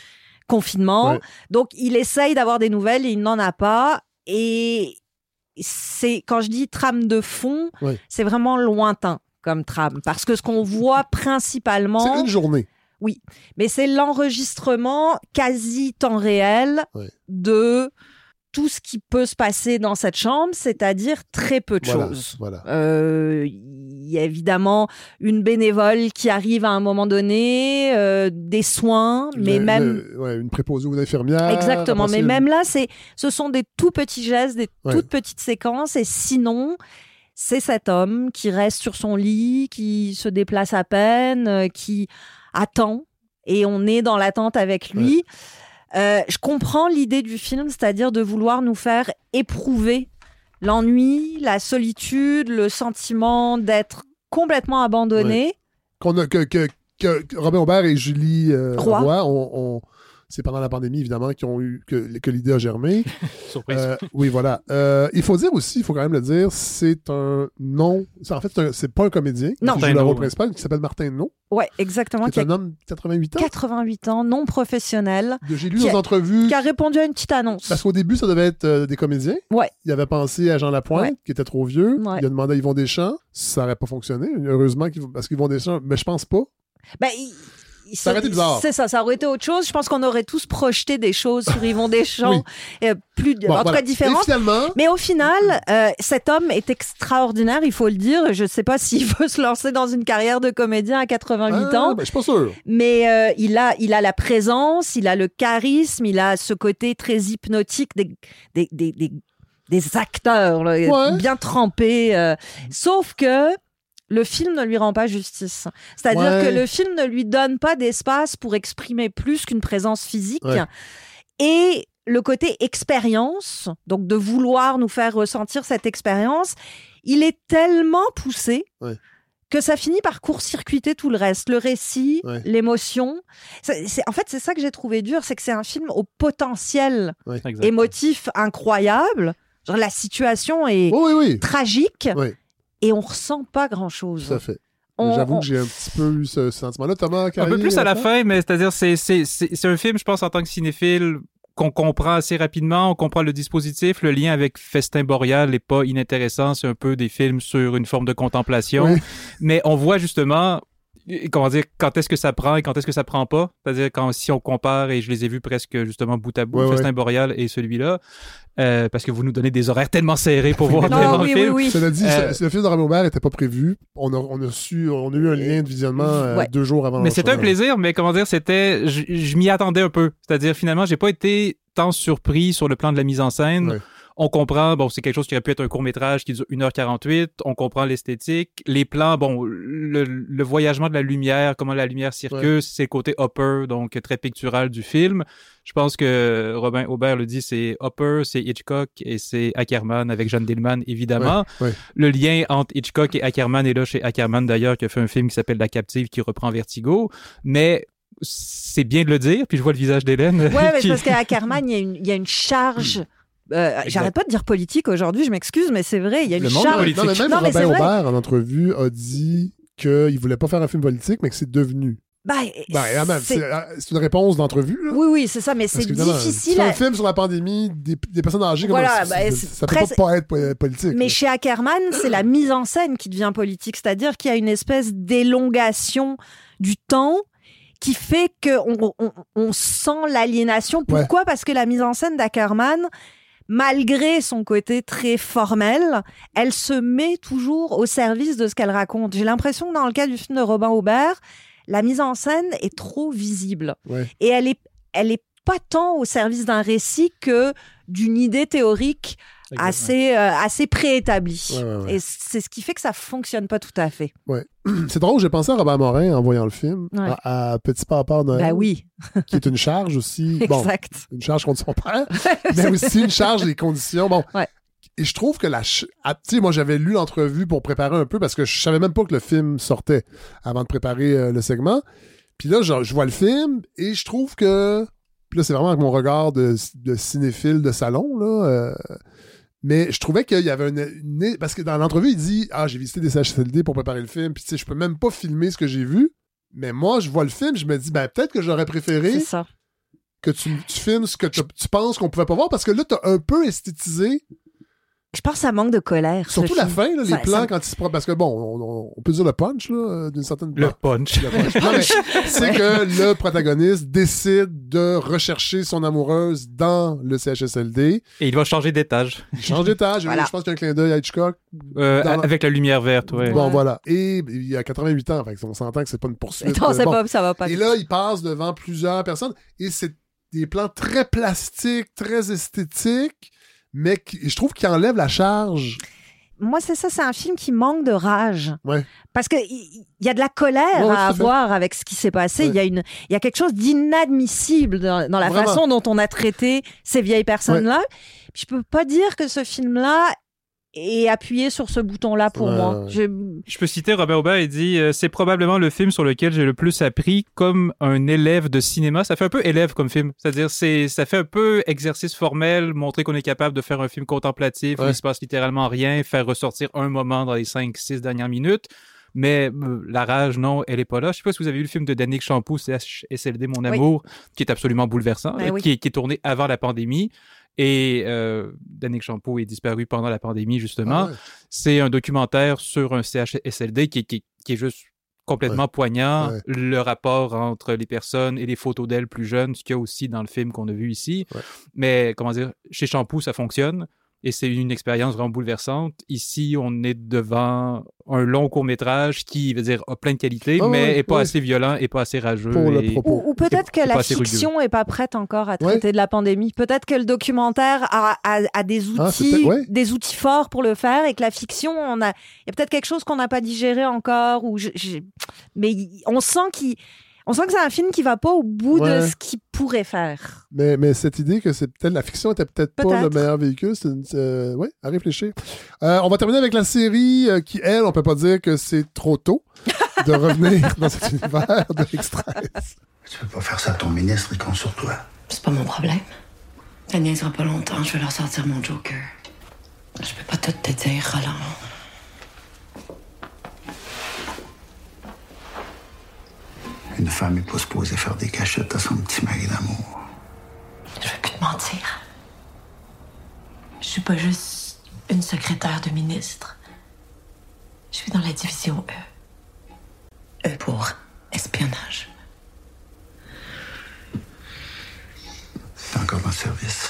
confinement. Ouais. Donc, il essaye d'avoir des nouvelles et il n'en a pas. Et c'est, quand je dis trame de fond, ouais. c'est vraiment lointain comme trame. Parce que ce qu'on voit principalement... C'est une journée. Oui, mais c'est l'enregistrement quasi temps réel ouais. de tout ce qui peut se passer dans cette chambre, c'est-à-dire très peu de voilà, choses. Voilà. Euh, il y a évidemment une bénévole qui arrive à un moment donné, euh, des soins, mais le, même... Le, ouais, une préposée ou une infirmière. Exactement, mais une... même là, c'est, ce sont des tout petits gestes, des ouais. toutes petites séquences, et sinon... C'est cet homme qui reste sur son lit, qui se déplace à peine, euh, qui attend, et on est dans l'attente avec lui. Ouais. Euh, je comprends l'idée du film, c'est-à-dire de vouloir nous faire éprouver l'ennui, la solitude, le sentiment d'être complètement abandonné. Ouais. Qu'on a, que, que, que Robin Aubert et Julie euh, Roy, Roy ont... ont... C'est pendant la pandémie, évidemment, qu'ils ont eu, que, que l'idée a germé. Surprise. Euh, oui, voilà. Euh, il faut dire aussi, il faut quand même le dire, c'est un non... C'est, en fait, c'est, un, c'est pas un comédien. Non. Qui joue le rôle principal, qui s'appelle Martin No. Ouais, exactement. Qui est un homme de quatre-vingt-huit ans. quatre-vingt-huit ans, non professionnel. Que j'ai lu aux entrevues. Qui a répondu à une petite annonce. Parce qu'au début, ça devait être euh, des comédiens. Ouais. Il avait pensé à Jean Lapointe, ouais. qui était trop vieux. Ouais. Il a demandé à Yvon Deschamps. Ça n'aurait pas fonctionné. Heureusement, qu'il... parce qu'Yvon Deschamps... Mais je pense pas. Ben... Il... Ça aurait été bizarre. C'est ça, ça aurait été autre chose. Je pense qu'on aurait tous projeté des choses sur Yvon Deschamps, oui. euh, plus, bon, en tout voilà. cas différentes. Finalement... Mais au final, euh, cet homme est extraordinaire, il faut le dire. Je ne sais pas s'il veut se lancer dans une carrière de comédien à quatre-vingt-huit ah, ans. Ben, je suis pas sûr. Mais euh, il a, il a la présence, il a le charisme, il a ce côté très hypnotique des, des, des, des, des acteurs là, ouais. bien trempés. Euh, sauf que le film ne lui rend pas justice. C'est-à-dire ouais. que le film ne lui donne pas d'espace pour exprimer plus qu'une présence physique. Ouais. Et le côté expérience, donc de vouloir nous faire ressentir cette expérience, il est tellement poussé ouais. que ça finit par court-circuiter tout le reste. Le récit, ouais. l'émotion. C'est, c'est, en fait, c'est ça que j'ai trouvé dur, c'est que c'est un film au potentiel ouais. émotif incroyable. Genre, la situation est oui, oui, oui. tragique. Oui. Et on ressent pas grand-chose. Tout à fait. On, J'avoue on... que j'ai un petit peu eu ce sentiment-là. Thomas, Carrier, un peu plus à la fin, fin, mais c'est-à-dire c'est, c'est, c'est, c'est un film, je pense, en tant que cinéphile, qu'on comprend assez rapidement. On comprend le dispositif. Le lien avec Festin Boréal n'est pas inintéressant. C'est un peu des films sur une forme de contemplation. Oui. Mais on voit justement... comment dire, quand est-ce que ça prend et quand est-ce que ça prend pas. C'est-à-dire quand si on compare, et je les ai vus presque justement bout à bout, ouais, Festin ouais. Boréal et celui-là, euh, parce que vous nous donnez des horaires tellement serrés pour voir non, oui, le film. Oui, oui. Cela dit, euh, le film de Robin Aubert n'était pas prévu. On a, on a su, on a eu un lien de visionnement euh, ouais. deux jours avant. Mais c'était un plaisir, mais comment dire, c'était, je, je m'y attendais un peu. C'est-à-dire finalement, j'ai pas été tant surpris sur le plan de la mise en scène. Ouais. On comprend, bon, c'est quelque chose qui aurait pu être un court-métrage qui dure une heure quarante-huit. On comprend l'esthétique. Les plans, bon, le, le voyagement de la lumière, comment la lumière circule, ouais. c'est le côté Hopper, donc très pictural du film. Je pense que Robin Aubert le dit, c'est Hopper, c'est Hitchcock et c'est Ackerman avec Jeanne Dielman, évidemment. Ouais, ouais. Le lien entre Hitchcock et Ackerman est là chez Ackerman, d'ailleurs, qui a fait un film qui s'appelle La Captive, qui reprend Vertigo. Mais c'est bien de le dire, puis je vois le visage d'Hélène. Ouais, mais qui... parce qu'à Ackerman, il y a une, il y a une charge... Euh, j'arrête pas de dire politique aujourd'hui, je m'excuse, mais c'est vrai, il y a une le monde charge. politique. Non, mais même non, Robin Aubert, en entrevue, a dit qu'il voulait pas faire un film politique, mais que c'est devenu. Bah, ben, c'est... C'est, c'est une réponse d'entrevue. Là. Oui, oui, c'est ça, mais c'est difficile. C'est à... un film sur la pandémie des, des personnes âgées. Voilà, comme bah, ça peut presque... pas, pas être politique. Mais là. Chez Ackerman, c'est la mise en scène qui devient politique, c'est-à-dire qu'il y a une espèce d'élongation du temps qui fait qu'on on, on sent l'aliénation. Pourquoi ? Ouais. Parce que la mise en scène d'Ackerman, malgré son côté très formel, elle se met toujours au service de ce qu'elle raconte. J'ai l'impression que dans le cas du film de Robin Aubert, la mise en scène est trop visible. Ouais. Et elle est, elle est pas tant au service d'un récit que d'une idée théorique assez, euh, assez préétablie. Ouais, ouais, ouais. Et c'est ce qui fait que ça fonctionne pas tout à fait. Ouais. C'est drôle, j'ai pensé à Robert Morin en voyant le film, ouais. à, à Petit Papa Noël, bah oui. qui est une charge aussi. Exact. Bon, une charge contre son père, mais aussi une charge des conditions. Bon. Ouais. Et je trouve que la... Ch... Ah, tu sais, moi, j'avais lu l'entrevue pour préparer un peu parce que je savais même pas que le film sortait avant de préparer euh, le segment. Puis là, je, je vois le film et je trouve que... Puis là, c'est vraiment avec mon regard de, de cinéphile de salon, là. Euh... Mais je trouvais qu'il y avait une, une... Parce que dans l'entrevue, il dit « Ah, j'ai visité des C H S L D pour préparer le film. Puis tu sais, je peux même pas filmer ce que j'ai vu. » Mais moi, je vois le film, je me dis « Ben, peut-être que j'aurais préféré... » C'est ça. que tu, tu filmes ce que tu, tu penses qu'on pouvait pas voir, parce que là, t'as un peu esthétisé. Je pense que ça manque de colère. Surtout la fin, là, les ça, plans ça... quand ils se prennent. Parce que bon, on, on, on peut dire le punch, là, d'une certaine... Le punch. Le punch. Non, mais c'est que le protagoniste décide de rechercher son amoureuse dans le C H S L D. Et il va changer d'étage. Il change d'étage. Voilà. Je pense qu'il y a un clin d'œil à Hitchcock. Euh, Dans... Avec la lumière verte, ouais. Bon, voilà. Et il a quatre-vingt-huit ans, fait on s'entend que c'est pas une poursuite. Non, c'est bon. pas, ça va pas. Et là, il passe devant plusieurs personnes et c'est des plans très plastiques, très esthétiques, mais qui, je trouve qu'ils enlèvent la charge. Moi, c'est ça, c'est un film qui manque de rage. Ouais. Parce qu'il y, y a de la colère ouais, à avoir avec ce qui s'est passé. Il ouais. y a une, il y a quelque chose d'inadmissible dans, dans la Vraiment. façon dont on a traité ces vieilles personnes-là. Ouais. Puis je peux pas dire que ce film-là est appuyé sur ce bouton-là pour ouais, moi. Ouais. Je... je peux citer Robert Aubert, il dit euh, « C'est probablement le film sur lequel j'ai le plus appris comme un élève de cinéma. » Ça fait un peu élève comme film. C'est-à-dire, c'est, ça fait un peu exercice formel, montrer qu'on est capable de faire un film contemplatif, ouais. où il se passe littéralement rien, faire ressortir un moment dans les cinq six dernières minutes. Mais euh, la rage, non, elle est pas là. Je sais pas si vous avez vu le film de Danick Champoux, C H S L D, Mon Amour, oui. qui est absolument bouleversant, ben là, oui. qui, est, qui est tourné avant la pandémie. Et euh, Danick Champoux est disparu pendant la pandémie, justement. Ah ouais. C'est un documentaire sur un C H S L D qui, qui, qui est juste complètement ouais. poignant. Ouais. Le rapport entre les personnes et les photos d'elles plus jeunes, ce qu'il y a aussi dans le film qu'on a vu ici. Ouais. Mais, comment dire, chez Champoux, ça fonctionne. Et c'est une expérience vraiment bouleversante. Ici, on est devant un long court-métrage qui, veut dire, a plein de qualités, oh, mais ouais, est pas ouais. assez violent et pas assez rageux. Pour le et... propos. Ou, ou peut-être que la fiction est pas prête encore à traiter ouais. de la pandémie. Peut-être que le documentaire a, a, a des outils, ah, ouais. des outils forts pour le faire, et que la fiction, on a, il y a peut-être quelque chose qu'on n'a pas digéré encore. Ou je, je... Mais on sent qu'il On sent que c'est un film qui va pas au bout ouais. de ce qu'il pourrait faire. Mais, mais cette idée que c'est peut-être la fiction était peut-être, peut-être. pas le meilleur véhicule, c'est une, euh, ouais, à réfléchir. Euh, on va terminer avec la série euh, qui, elle, on peut pas dire que c'est trop tôt de revenir dans cet univers de X treize. Tu peux pas faire ça à ton ministre, il compte sur toi. C'est pas mon problème. Ça niaisera pas longtemps, je vais leur sortir mon Joker. Je peux pas tout te dire, Roland. Une femme est pas supposée faire des cachettes à son petit mari d'amour. Je veux plus te mentir. Je suis pas juste une secrétaire de ministre. Je suis dans la division E. E pour espionnage. T'es encore dans le service.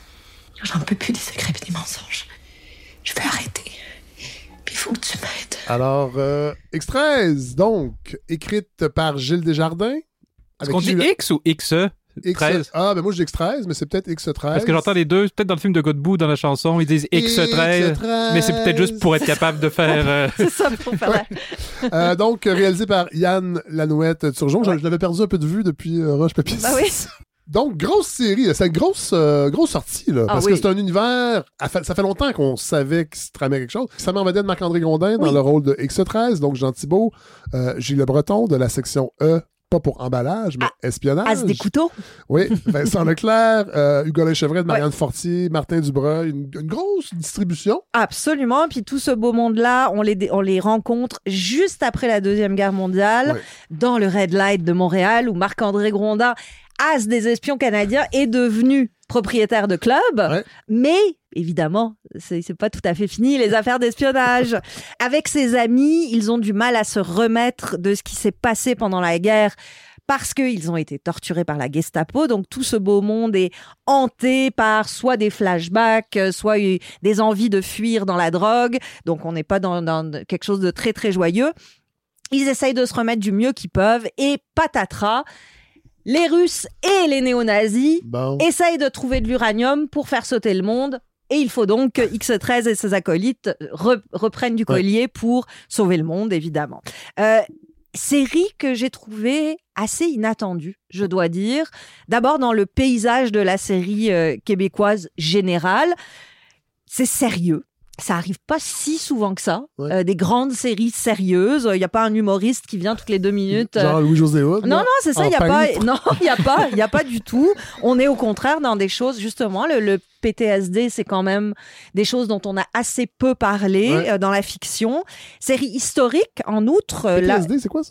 J'en peux plus des secrets et des mensonges. Je vais arrêter. Puis il faut que tu m'aides. Alors, euh, X treize, donc, écrite par Gilles Desjardins. Est-ce qu'on dit X ou X E? treize. Ah, ben moi je dis X treize, mais c'est peut-être X treize. Parce que j'entends les deux, peut-être dans le film de Godbout, dans la chanson, ils disent X treize, mais c'est peut-être juste pour être capable de faire... Euh... c'est ça, pour faire ouais. euh, Donc, réalisé par Yann Lanouette-Turgeon. Ouais. Je l'avais perdu un peu de vue depuis euh, Roche Papier. Bah oui. Donc, grosse série, là. C'est une grosse, euh, grosse sortie, là. Ah, parce oui. que c'est un univers... Ça fait longtemps qu'on savait qu'il se tramait quelque chose. Ça met en vedette Marc-André Grondin oui. dans le rôle de X treize, donc Jean Thibault, euh, Gilles Le Breton de la section E, pas pour emballage, mais ah, espionnage. As des couteaux. Oui, Vincent Leclerc, euh, Hugolin Chevrette, Marianne ouais. Fortier, Martin Dubreuil, une, une grosse distribution. Absolument, puis tout ce beau monde-là, on les, on les rencontre juste après la Deuxième Guerre mondiale, ouais. dans le Red Light de Montréal, où Marc-André Grondin, as des espions canadiens, est devenu propriétaire de club, ouais. mais évidemment, c'est, c'est pas tout à fait fini, les affaires d'espionnage. Avec ses amis, ils ont du mal à se remettre de ce qui s'est passé pendant la guerre parce qu'ils ont été torturés par la Gestapo. Donc, tout ce beau monde est hanté par soit des flashbacks, soit des envies de fuir dans la drogue. Donc, on n'est pas dans, dans quelque chose de très, très joyeux. Ils essayent de se remettre du mieux qu'ils peuvent et patatras, les Russes et les néo-nazis bon. essayent de trouver de l'uranium pour faire sauter le monde. Et il faut donc que X treize et ses acolytes re- reprennent du collier ouais. pour sauver le monde, évidemment. Euh, série que j'ai trouvée assez inattendue, je dois dire. D'abord, dans le paysage de la série euh, québécoise générale, c'est sérieux. Ça arrive pas si souvent que ça. Ouais. Euh, des grandes séries sérieuses. Il n'y a pas un humoriste qui vient toutes les deux minutes. Genre euh... Louis-José Hood. Non, non, c'est ça. Il y a pas. Non, il y a pas. Il y a pas du tout. On est au contraire dans des choses justement. Le, le P T S D, c'est quand même des choses dont on a assez peu parlé ouais. euh, dans la fiction. Série historique, en outre. P T S D, là... c'est quoi ça?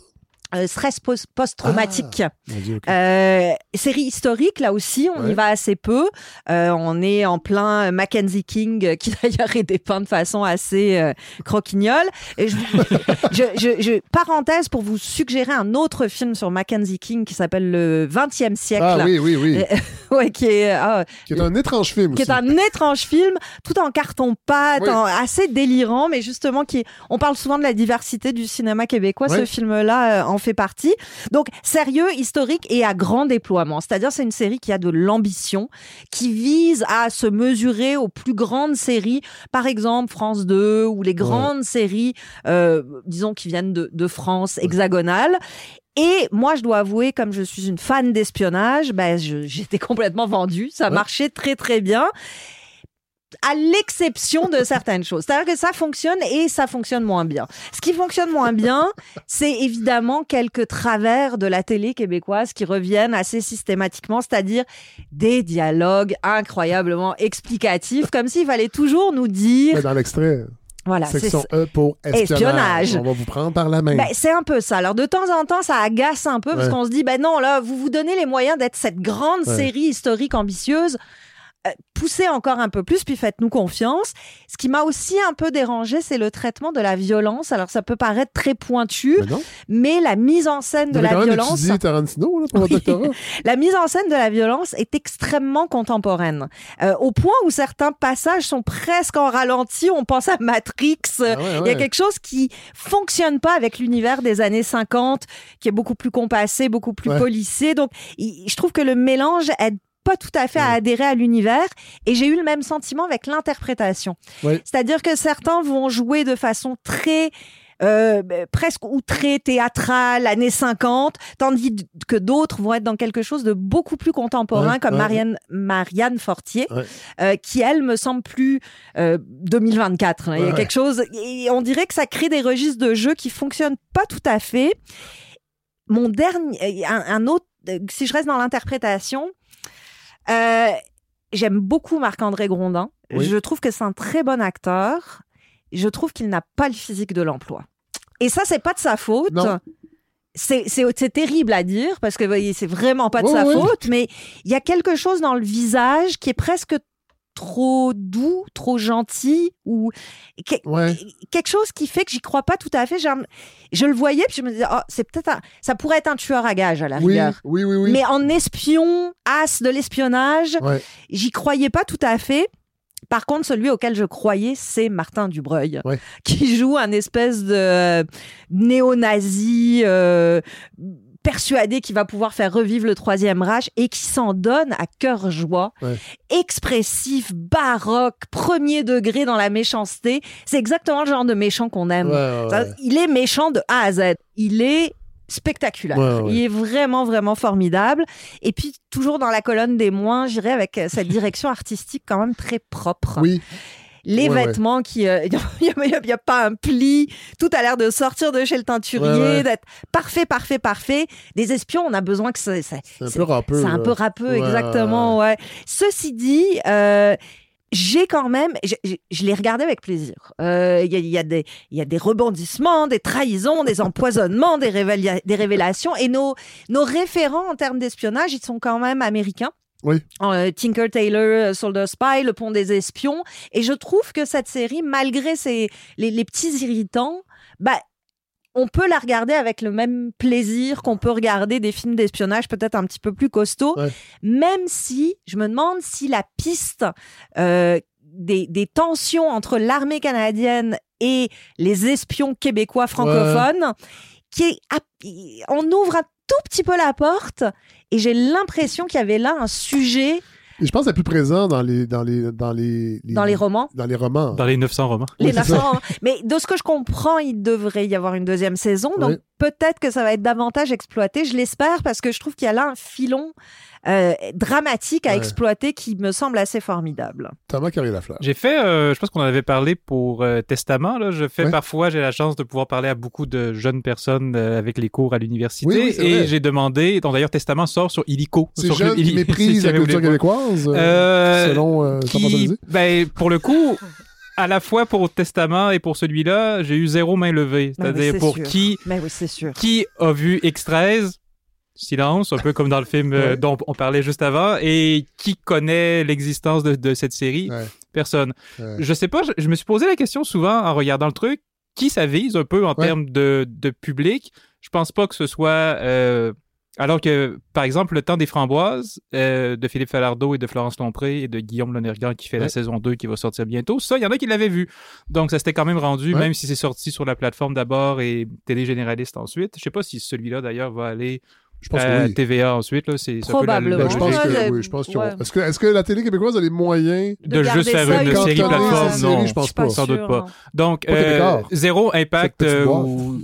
Euh, stress post- post-traumatique. Ah, mon Dieu, okay. euh, série historique, là aussi, on ouais. y va assez peu. Euh, on est en plein Mackenzie King, qui d'ailleurs est dépeint de façon assez euh, croquignole. Et je, je, je, je, parenthèse pour vous suggérer un autre film sur Mackenzie King qui s'appelle Le vingtième siècle. Ah oui, oui, oui. Euh, ouais, qui est, ah, qui est un étrange film Qui aussi. est un étrange film, tout en carton-pâte, oui. en, assez délirant, mais justement, qui, on parle souvent de la diversité du cinéma québécois. Oui. Ce film-là euh, en fait partie. Donc, sérieux, historique et à grand déploiement. C'est-à-dire, c'est une série qui a de l'ambition, qui vise à se mesurer aux plus grandes séries, par exemple France deux ou les grandes ouais. séries, euh, disons, qui viennent de, de France ouais. hexagonale. Et moi, je dois avouer, comme je suis une fan d'espionnage, ben, je, j'étais complètement vendue. Ça ouais. marchait très, très bien. À l'exception de certaines choses. C'est-à-dire que ça fonctionne et ça fonctionne moins bien. Ce qui fonctionne moins bien, c'est évidemment quelques travers de la télé québécoise qui reviennent assez systématiquement, c'est-à-dire des dialogues incroyablement explicatifs, comme s'il fallait toujours nous dire... Mais dans l'extrait... Voilà, section E pour espionnage. espionnage. On va vous prendre par la main. Ben, c'est un peu ça. Alors, de temps en temps, ça agace un peu ouais. parce qu'on se dit, ben non, là, vous vous donnez les moyens d'être cette grande ouais. série historique ambitieuse. Euh, poussez encore un peu plus, puis faites-nous confiance. Ce qui m'a aussi un peu dérangé, c'est le traitement de la violence. Alors, ça peut paraître très pointu, mais, mais la mise en scène Vous de la quand violence... Vous avez étudié Tarantino là, pour votre doctorat? La mise en scène de la violence est extrêmement contemporaine. Euh, au point où certains passages sont presque en ralenti. On pense à Matrix. Ah ouais, ouais. Il y a quelque chose qui fonctionne pas avec l'univers des années cinquante, qui est beaucoup plus compassé, beaucoup plus ouais. policé. Donc, il, je trouve que le mélange aide pas tout à fait à adhérer à l'univers, et j'ai eu le même sentiment avec l'interprétation. Oui. C'est-à-dire que certains vont jouer de façon très euh, presque outrée, théâtrale, années cinquante, tandis que d'autres vont être dans quelque chose de beaucoup plus contemporain, ouais, comme ouais. Marianne, Marianne Fortier, ouais. euh, qui, elle, me semble plus euh, deux mille vingt-quatre. Hein. Ouais, Il y a quelque chose... Et on dirait que ça crée des registres de jeu qui fonctionnent pas tout à fait. Mon dernier... Un, un autre... Si je reste dans l'interprétation... Euh, j'aime beaucoup Marc-André Grondin. Oui. Je trouve que c'est un très bon acteur. Je trouve qu'il n'a pas le physique de l'emploi. Et ça, c'est pas de sa faute. C'est, c'est, c'est terrible à dire parce que voyez, c'est vraiment pas de oh, sa oui. faute. Mais il y a quelque chose dans le visage qui est presque trop doux, trop gentil, ou que- ouais. quelque chose qui fait que j'y crois pas tout à fait. Genre, je le voyais, puis je me disais, oh, c'est peut-être un... ça pourrait être un tueur à gages à la oui, rigueur. Oui, oui, oui. Mais en espion, as de l'espionnage, ouais. j'y croyais pas tout à fait. Par contre, celui auquel je croyais, c'est Martin Dubreuil, ouais. qui joue un espèce de néo-nazi euh, persuadé qu'il va pouvoir faire revivre le Troisième Reich et qui s'en donne à cœur joie, ouais. expressif, baroque, premier degré dans la méchanceté. C'est exactement le genre de méchant qu'on aime. Ouais, ouais, ouais. Il est méchant de A à Z. Il est spectaculaire. Ouais, ouais. Il est vraiment, vraiment formidable. Et puis, toujours dans la colonne des moins, j'irais avec cette direction artistique quand même très propre. Oui. Les ouais, vêtements ouais. qui... Il euh, n'y a, a, a pas un pli. Tout a l'air de sortir de chez le teinturier, ouais, ouais. d'être parfait, parfait, parfait. Des espions, on a besoin que ça... ça c'est un c'est, peu râpeux. C'est un peu râpeux, ouais, exactement. Ouais. Ouais. Ceci dit... Euh, j'ai quand même, je, je, je l'ai regardé avec plaisir. Il euh, y, y, y, y a des rebondissements, des trahisons, des empoisonnements, des, révéla- des révélations. Et nos, nos référents en termes d'espionnage, ils sont quand même américains. Oui. Euh, Tinker Tailor, Soldier Spy, Le Pont des Espions. Et je trouve que cette série, malgré ses, les, les petits irritants, bah, on peut la regarder avec le même plaisir qu'on peut regarder des films d'espionnage peut-être un petit peu plus costauds, ouais. même si je me demande si la piste euh, des, des tensions entre l'armée canadienne et les espions québécois francophones, ouais. qui est, on ouvre un tout petit peu la porte et j'ai l'impression qu'il y avait là un sujet... Et je pense que c'est plus présent dans les dans les dans les, les dans les romans. Dans les romans. Dans les neuf cents romans. Les oui, neuf cents romans. Mais de ce que je comprends, il devrait y avoir une deuxième saison. Donc oui. peut-être que ça va être davantage exploité. Je l'espère parce que je trouve qu'il y a là un filon euh, dramatique à ouais. exploiter qui me semble assez formidable. Thomas Carré-Lafleur. J'ai fait, euh, je pense qu'on en avait parlé pour euh, Testament. Là. Je fais ouais. parfois, j'ai la chance de pouvoir parler à beaucoup de jeunes personnes euh, avec les cours à l'université. Oui, oui, et vrai. j'ai demandé, donc d'ailleurs Testament sort sur Illico. C'est sur jeune Il- qui méprise la culture québécoise, euh, euh, selon euh, qui, ben, pour le coup... à la fois pour Testament et pour celui-là, j'ai eu zéro main levée. Ben oui, C'est-à-dire c'est pour sûr. qui, Mais oui, c'est sûr. qui a vu X treize, silence, un peu comme dans le film euh, Ouais. dont on parlait juste avant, et qui connaît l'existence de, de cette série? Ouais. Personne. Ouais. Je sais pas, je, je me suis posé la question souvent en regardant le truc, qui ça vise un peu en Ouais. termes de, de public? Je pense pas que ce soit... euh, alors que, par exemple, Le Temps des Framboises euh, de Philippe Falardeau et de Florence Lompré et de Guillaume Lonergan qui fait Ouais. la saison deux qui va sortir bientôt, ça, il y en a qui l'avaient vu. Donc, ça s'était quand même rendu, Ouais. même si c'est sorti sur la plateforme d'abord et télé généraliste ensuite. Je sais pas si celui-là, d'ailleurs, va aller Je pense à que oui. T V A ensuite. Là. C'est, c'est un peu la- Probablement. la Ben, je pense logique. que Ouais, oui, je pense qu'ils ont- ouais. Est-ce que, est-ce que la télé québécoise a les moyens de, de juste garder faire ça une uniquement série cantonné à plateforme, cette série, non. je pense suis pas pas. Sans doute sûre, pas. non. Donc, Pas euh, Québécois. zéro impact Cette petite euh, boîte. ou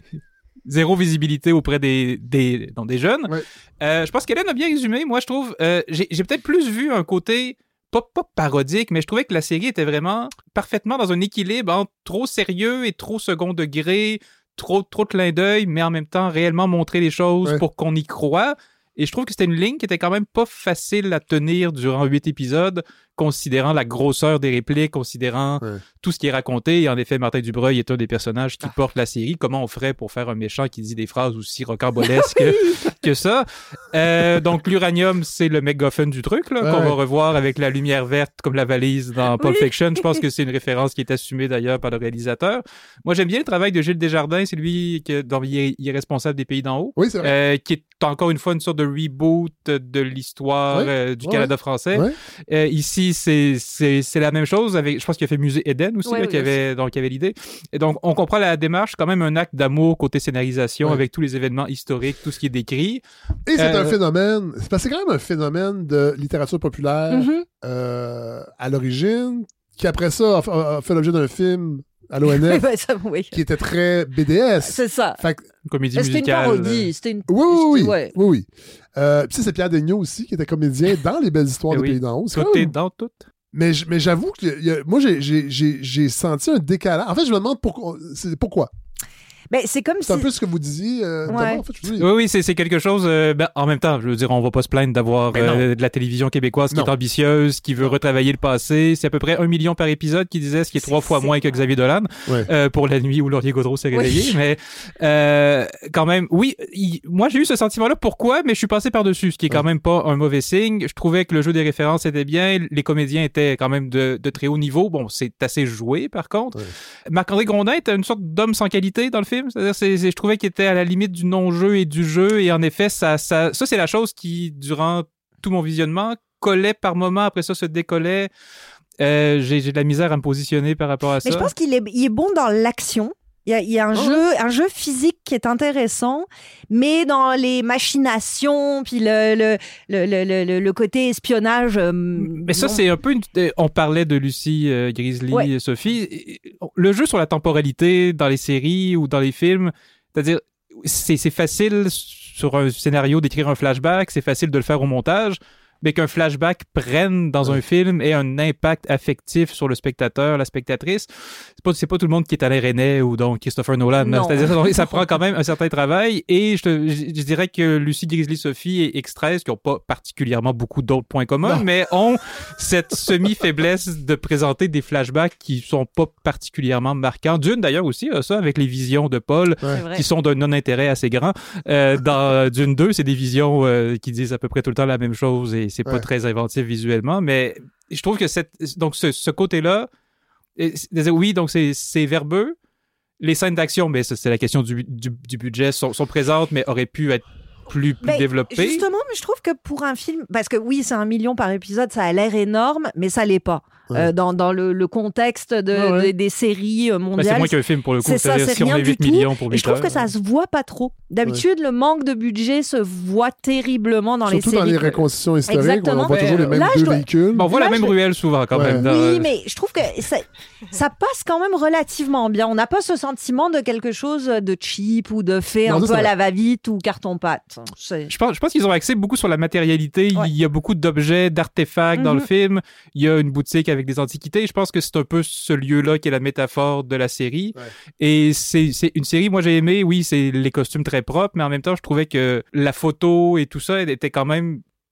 zéro visibilité auprès des, des, non, des jeunes. Ouais. Euh, je pense qu'Hélène a bien résumé. Moi, je trouve, euh, j'ai, j'ai peut-être plus vu un côté pas, pas parodique, mais je trouvais que la série était vraiment parfaitement dans un équilibre entre trop sérieux et trop second degré, trop, trop de clin d'œil, mais en même temps réellement montrer les choses Ouais. pour qu'on y croit. Et je trouve que c'était une ligne qui était quand même pas facile à tenir durant huit épisodes, considérant la grosseur des répliques, considérant Ouais. tout ce qui est raconté. Et en effet, Martin Dubreuil est un des personnages qui porte la série. Comment on ferait pour faire un méchant qui dit des phrases aussi rocambolesques que ça? Euh, donc, l'uranium, c'est le MacGuffin du truc, là, Ouais. qu'on va revoir avec la lumière verte comme la valise dans Pulp Oui. Fiction. Je pense que c'est une référence qui est assumée d'ailleurs par le réalisateur. Moi, j'aime bien le travail de Gilles Desjardins. C'est lui qui dont il est, il est responsable des Pays d'en haut. Oui, c'est vrai. Euh, qui est encore une fois une sorte de reboot de l'histoire Ouais. euh, du Ouais, Canada français. Ouais. Euh, ici, c'est, c'est, c'est la même chose avec, je pense qu'il a fait Musée Eden aussi, Ouais, là, oui, qui avait, donc, qui avait l'idée. Et donc, on comprend la démarche, quand même un acte d'amour côté scénarisation Ouais. avec tous les événements historiques, tout ce qui est décrit. Et c'est Euh, un phénomène, c'est parce que c'est quand même un phénomène de littérature populaire Mhm. euh, à l'origine, qui après ça a, f- a fait l'objet d'un film à l'O N F Ben, ça, oui. qui était très B D S. C'est ça. Fait que- Une comédie C'était une musicale. parodie. C'était une. oui, oui, oui. c'était- ouais. oui, oui. Euh, puis tu sais, c'est Pierre Daigneault aussi qui était comédien dans Les Belles Histoires Eh des oui. Pays d'en haut. C'est Tout quand est même- dans tout. Mais, j- mais j'avoue que y a- moi, j'ai, j'ai, j'ai, j'ai senti un décalage. En fait, je me demande pourquoi. C'est, pourquoi. Ben, c'est comme C'est si. un peu ce que vous disiez. Euh, Ouais. Thomas, en fait, je vous dis. Oui, oui, c'est, c'est quelque chose. euh, ben, en même temps, je veux dire, on va pas se plaindre d'avoir Mais non. euh, de la télévision québécoise qui Non. est ambitieuse, qui veut retravailler le passé. C'est à peu près un million par épisode qui disait, ce qui est trois C'est- fois c'est- moins que Xavier Dolan Ouais. euh, pour la nuit où Laurier Gaudreau s'est Oui. réveillé. Mais euh, quand même, oui, il- moi j'ai eu ce sentiment-là. Pourquoi? Mais je suis passé par-dessus, ce qui est quand Ouais. même pas un mauvais signe. Je trouvais que le jeu des références était bien. Les comédiens étaient quand même de, de très haut niveau. Bon, c'est assez joué par contre. Ouais. Marc-André Grondin était une sorte d'homme sans qualité dans le film. C'est-à-dire, c'est, c'est- je trouvais qu'il était à la limite du non-jeu et du jeu. Et en effet, ça, ça, ça c'est la chose qui, durant tout mon visionnement, collait par moment. Après ça, se décollait. Euh, j'ai, j'ai de la misère à me positionner par rapport à ça. Mais je pense qu'il est, il est bon dans l'action. Il y a, il y a un, Oh. jeu, un jeu physique qui est intéressant, mais dans les machinations, puis le, le, le, le, le, le côté espionnage. euh, Mais ça, non. c'est un peu... Une... euh, On parlait de Lucie euh, Grizzly, Ouais. et Sophie. Et- et- Le jeu sur la temporalité dans les séries ou dans les films, c'est-à-dire, c'est, c'est facile sur un scénario d'écrire un flashback, c'est facile de le faire au montage, mais qu'un flashback prenne dans un film ait un impact affectif sur le spectateur, la spectatrice, c'est pas, c'est pas tout le monde qui est Alain Resnais ou donc Christopher Nolan. Non. C'est-à-dire, ça, ça prend quand même un certain travail. Et je, te, je, je dirais que Lucie Grizzly Sophie et X treize, qui n'ont pas particulièrement beaucoup d'autres points communs, Non. mais ont cette semi-faiblesse de présenter des flashbacks qui sont pas particulièrement marquants. Dune, d'ailleurs, aussi, a ça, avec les visions de Paul, C'est vrai. qui sont d'un non-intérêt assez grand. Euh, dans Dune deux, c'est des visions euh, qui disent à peu près tout le temps la même chose et c'est pas Ouais. très inventif visuellement, mais je trouve que cette, donc ce, ce côté-là, et c'est- oui, donc c'est, c'est verbeux. Les scènes d'action, mais ça, c'est la question du, du, du budget, sont, sont présentes, mais auraient pu être plus, plus Ben, développées. Justement, mais je trouve que pour un film, parce que oui, c'est un million par épisode, ça a l'air énorme, mais ça l'est pas. Ouais. Euh, dans, dans le, le contexte de, Ouais, ouais. de- des séries euh, Ben, mondiales. c'est moins qu'un film pour le coup. C'est ça, C'est-à-dire, c'est si on rien a du huit tout. millions pour Et je trouve huit que heures, ça se voit pas trop. D'habitude, le manque de budget se voit terriblement dans Surtout les dans séries. les reconstitutions historiques, Exactement. où on voit toujours les Euh, mêmes là, je deux dois- véhicules. Bon, on voit Là, la même je- ruelle souvent quand Ouais. même. dans- Oui, mais je trouve que ça, ça passe quand même relativement bien. On n'a pas ce sentiment de quelque chose de cheap ou de fait Non, un ça, peu c'est à vrai. la va-vite ou carton-pâte. C'est- Je pense, je pense qu'ils ont axé beaucoup sur la matérialité. Ouais. Il y a beaucoup d'objets, d'artefacts dans le Mhm. film. Il y a une boutique avec des antiquités. Je pense que c'est un peu ce lieu-là qui est la métaphore de la série. Ouais. Et c'est, c'est une série, moi j'ai aimé, oui, c'est les costumes très propres, mais en même temps, je trouvais que la photo et tout ça elle était quand même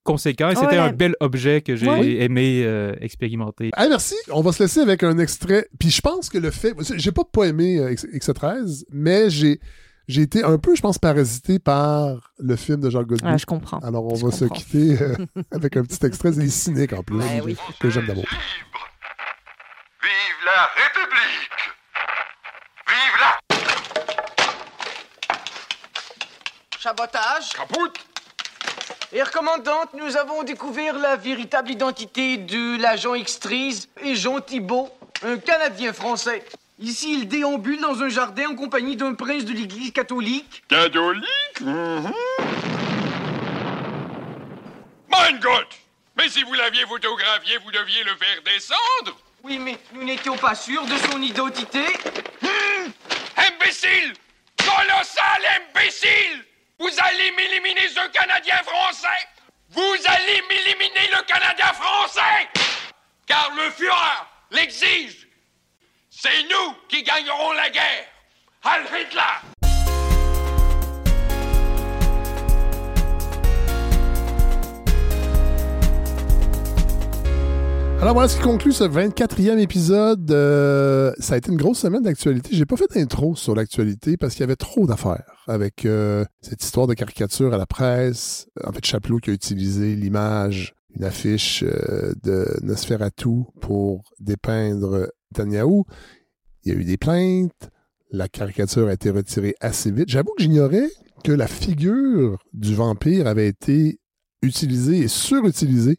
conséquent et c'était Ouais. un bel objet que j'ai Oui. aimé euh, expérimenter. Hey, merci. On va se laisser avec un extrait. Puis je pense que le fait... J'ai pas pas aimé euh, X treize, mais j'ai j'ai été un peu, je pense, parasité par le film de Jean Godbout. Ah, je comprends. Alors, on Je va se comprends. quitter euh, avec un petit extrait. C'est cynique, en plus, Ouais, oui. que j'aime d'amour. Vive la République! Vive la... Sabotage. Capoute! Air commandante, nous avons découvert la véritable identité de l'agent X-Trees et Jean Thibault, un Canadien français. Ici, il déambule dans un jardin en compagnie d'un prince de l'église catholique. Catholique? Mm-hmm. Mein Gott! Mais si vous l'aviez photographié, vous deviez le faire descendre? Oui, mais nous n'étions pas sûrs de son identité. Hum! Imbécile! Colossal imbécile! Vous allez m'éliminer ce Canadien français! Vous allez m'éliminer le Canadien français! Car le Führer l'exige! C'est nous qui gagnerons la guerre! Heil Hitler! Alors voilà ce qui conclut ce vingt-quatrième épisode. Euh, ça a été une grosse semaine d'actualité. J'ai pas fait d'intro sur l'actualité parce qu'il y avait trop d'affaires avec euh, cette histoire de caricature à la presse. En fait, Chapelot qui a utilisé l'image, une affiche euh, de Nosferatu pour dépeindre Netanyahou. Il y a eu des plaintes. La caricature a été retirée assez vite. J'avoue que j'ignorais que la figure du vampire avait été utilisée et surutilisée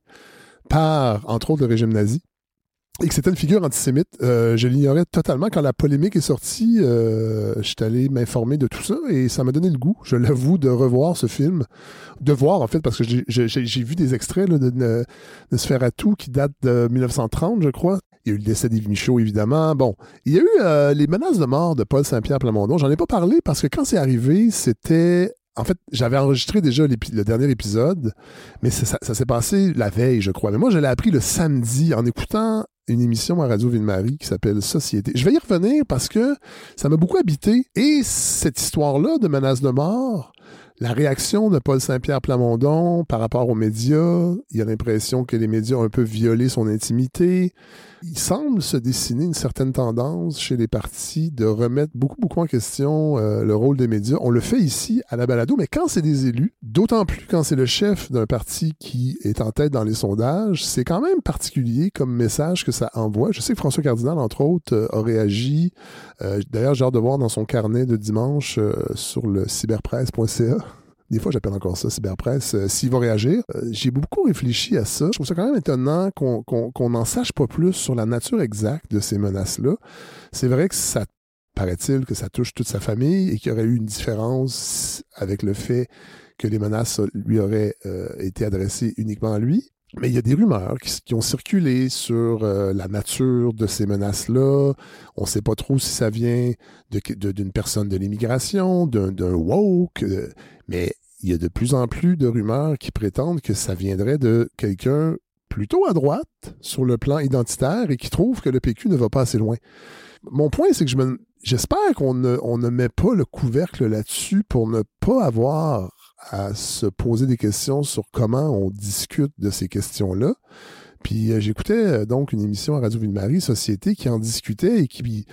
par, entre autres, le régime nazi, et que c'était une figure antisémite. Euh, je l'ignorais totalement. Quand la polémique est sortie, euh, je suis allé m'informer de tout ça, et ça m'a donné le goût, je l'avoue, de revoir ce film. De voir, en fait, parce que j'ai, j'ai, j'ai vu des extraits là, de, de, de Nosferatu qui datent de dix-neuf cent trente, je crois. Il y a eu le décès d'Yves Michaud, évidemment. Bon, il y a eu euh, les menaces de mort de Paul Saint-Pierre Plamondon. J'en ai pas parlé parce que quand c'est arrivé, c'était... En fait, j'avais enregistré déjà le dernier épisode, mais ça, ça, ça s'est passé la veille, je crois. Mais moi, je l'ai appris le samedi en écoutant une émission à Radio Ville-Marie qui s'appelle Société. Je vais y revenir parce que ça m'a beaucoup habité. Et cette histoire-là de menace de mort, la réaction de Paul Saint-Pierre Plamondon par rapport aux médias, il y a l'impression que les médias ont un peu violé son intimité. Il semble se dessiner une certaine tendance chez les partis de remettre beaucoup, beaucoup en question euh, le rôle des médias. On le fait ici à la balado, mais quand c'est des élus, d'autant plus quand c'est le chef d'un parti qui est en tête dans les sondages, c'est quand même particulier comme message que ça envoie. Je sais que François Cardinal, entre autres, euh, a réagi. Euh, d'ailleurs, j'ai hâte de voir dans son carnet de dimanche euh, sur le cyberpresse point c a. Des fois, j'appelle encore ça cyberpresse, euh, s'il va réagir. Euh, j'ai beaucoup réfléchi à ça. Je trouve ça quand même étonnant qu'on qu'on, qu'on n'en sache pas plus sur la nature exacte de ces menaces-là. C'est vrai que ça, paraît-il, que ça touche toute sa famille et qu'il y aurait eu une différence avec le fait que les menaces lui auraient euh, été adressées uniquement à lui. Mais il y a des rumeurs qui, qui ont circulé sur euh, la nature de ces menaces-là. On ne sait pas trop si ça vient de, de, d'une personne de l'immigration, d'un, d'un woke, euh, mais il y a de plus en plus de rumeurs qui prétendent que ça viendrait de quelqu'un plutôt à droite sur le plan identitaire et qui trouve que le P Q ne va pas assez loin. Mon point, c'est que je me, j'espère qu'on ne, on ne met pas le couvercle là-dessus pour ne pas avoir à se poser des questions sur comment on discute de ces questions-là. Puis euh, j'écoutais euh, donc une émission à Radio Ville-Marie, Société, qui en discutait et qui...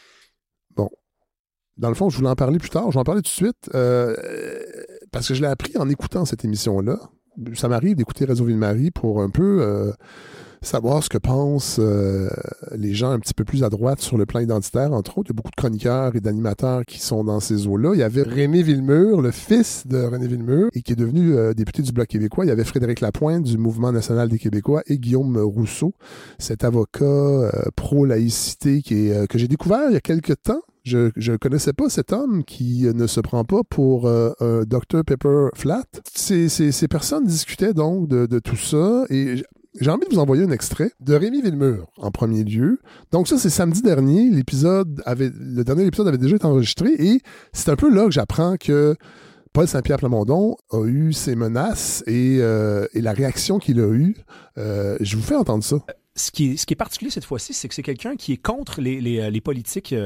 Bon, dans le fond, je voulais en parler plus tard, je vais en parler tout de suite, euh, parce que je l'ai appris en écoutant cette émission-là. Ça m'arrive d'écouter Radio Ville-Marie pour un peu... Euh, savoir ce que pensent euh, les gens un petit peu plus à droite sur le plan identitaire, entre autres. Il y a beaucoup de chroniqueurs et d'animateurs qui sont dans ces eaux-là. Il y avait Rémy Villemur, le fils de René Villemur, et qui est devenu euh, député du Bloc québécois. Il y avait Frédéric Lapointe du Mouvement national des Québécois et Guillaume Rousseau, cet avocat euh, pro-laïcité qui est, euh, que j'ai découvert il y a quelques temps. Je ne connaissais pas cet homme qui euh, ne se prend pas pour euh, un docteur Pepper Flat. Ces, ces, ces personnes discutaient donc de, de tout ça et... J'ai envie de vous envoyer un extrait de Rémy Villemur, en premier lieu. Donc ça, c'est samedi dernier. L'épisode avait, le dernier épisode avait déjà été enregistré et c'est un peu là que j'apprends que Paul Saint-Pierre Plamondon a eu ses menaces et, euh, et la réaction qu'il a eue. Euh, je vous fais entendre ça. Ce qui est, ce qui est particulier cette fois-ci, c'est que c'est quelqu'un qui est contre les, les, les politiques euh,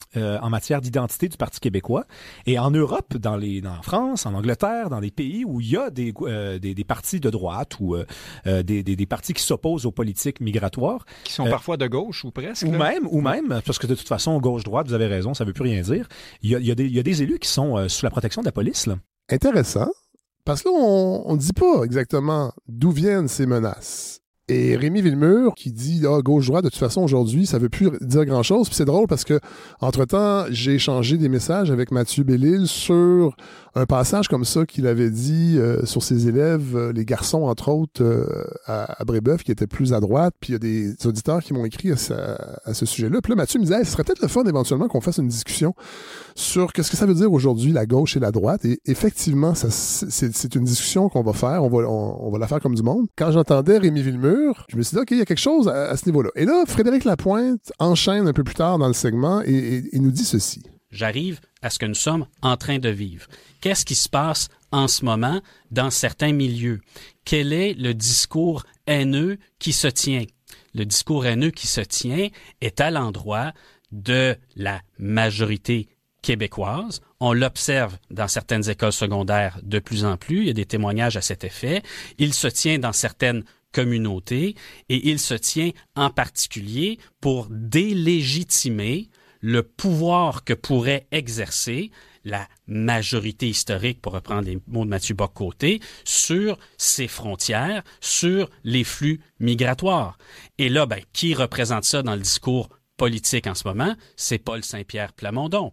euh, en matière d'identité du Parti québécois. Et en Europe, dans les, dans France, en Angleterre, dans des pays où il y a des, euh, des, des partis de droite ou euh, euh, des, des, des partis qui s'opposent aux politiques migratoires. Qui sont euh, parfois de gauche ou presque. Ou là. même, ou même, parce que de toute façon, gauche-droite, vous avez raison, ça veut plus rien dire. Il y a, il y a, des, il y a des élus qui sont euh, sous la protection de la police, là. Intéressant. Parce que là, on ne dit pas exactement d'où viennent ces menaces. Et Rémi Villemur qui dit ah, gauche-droite, de toute façon, aujourd'hui, ça ne veut plus dire grand-chose. Puis c'est drôle parce que, entre-temps, j'ai échangé des messages avec Mathieu Bellil sur un passage comme ça qu'il avait dit euh, sur ses élèves, euh, les garçons, entre autres, euh, à, à Brébeuf, qui étaient plus à droite. Puis il y a des auditeurs qui m'ont écrit à, sa, à ce sujet-là. Puis là, Mathieu me disait hey, ce serait peut-être le fun éventuellement qu'on fasse une discussion sur qu'est-ce que ça veut dire aujourd'hui, la gauche et la droite. Et effectivement, ça, c'est, c'est une discussion qu'on va faire. On va, on, on va la faire comme du monde. Quand j'entendais Rémi Villemur, je me suis dit, OK, il y a quelque chose à, à ce niveau-là. Et là, Frédéric Lapointe enchaîne un peu plus tard dans le segment et, et, et nous dit ceci. J'arrive à ce que nous sommes en train de vivre. Qu'est-ce qui se passe en ce moment dans certains milieux? Quel est le discours haineux qui se tient? Le discours haineux qui se tient est à l'endroit de la majorité québécoise. On l'observe dans certaines écoles secondaires de plus en plus. Il y a des témoignages à cet effet. Il se tient dans certaines communautés et il se tient en particulier pour délégitimer le pouvoir que pourrait exercer la majorité historique, pour reprendre les mots de Mathieu Bock-Côté, sur ses frontières, sur les flux migratoires. Et là, ben, qui représente ça dans le discours politique en ce moment? C'est Paul Saint-Pierre Plamondon.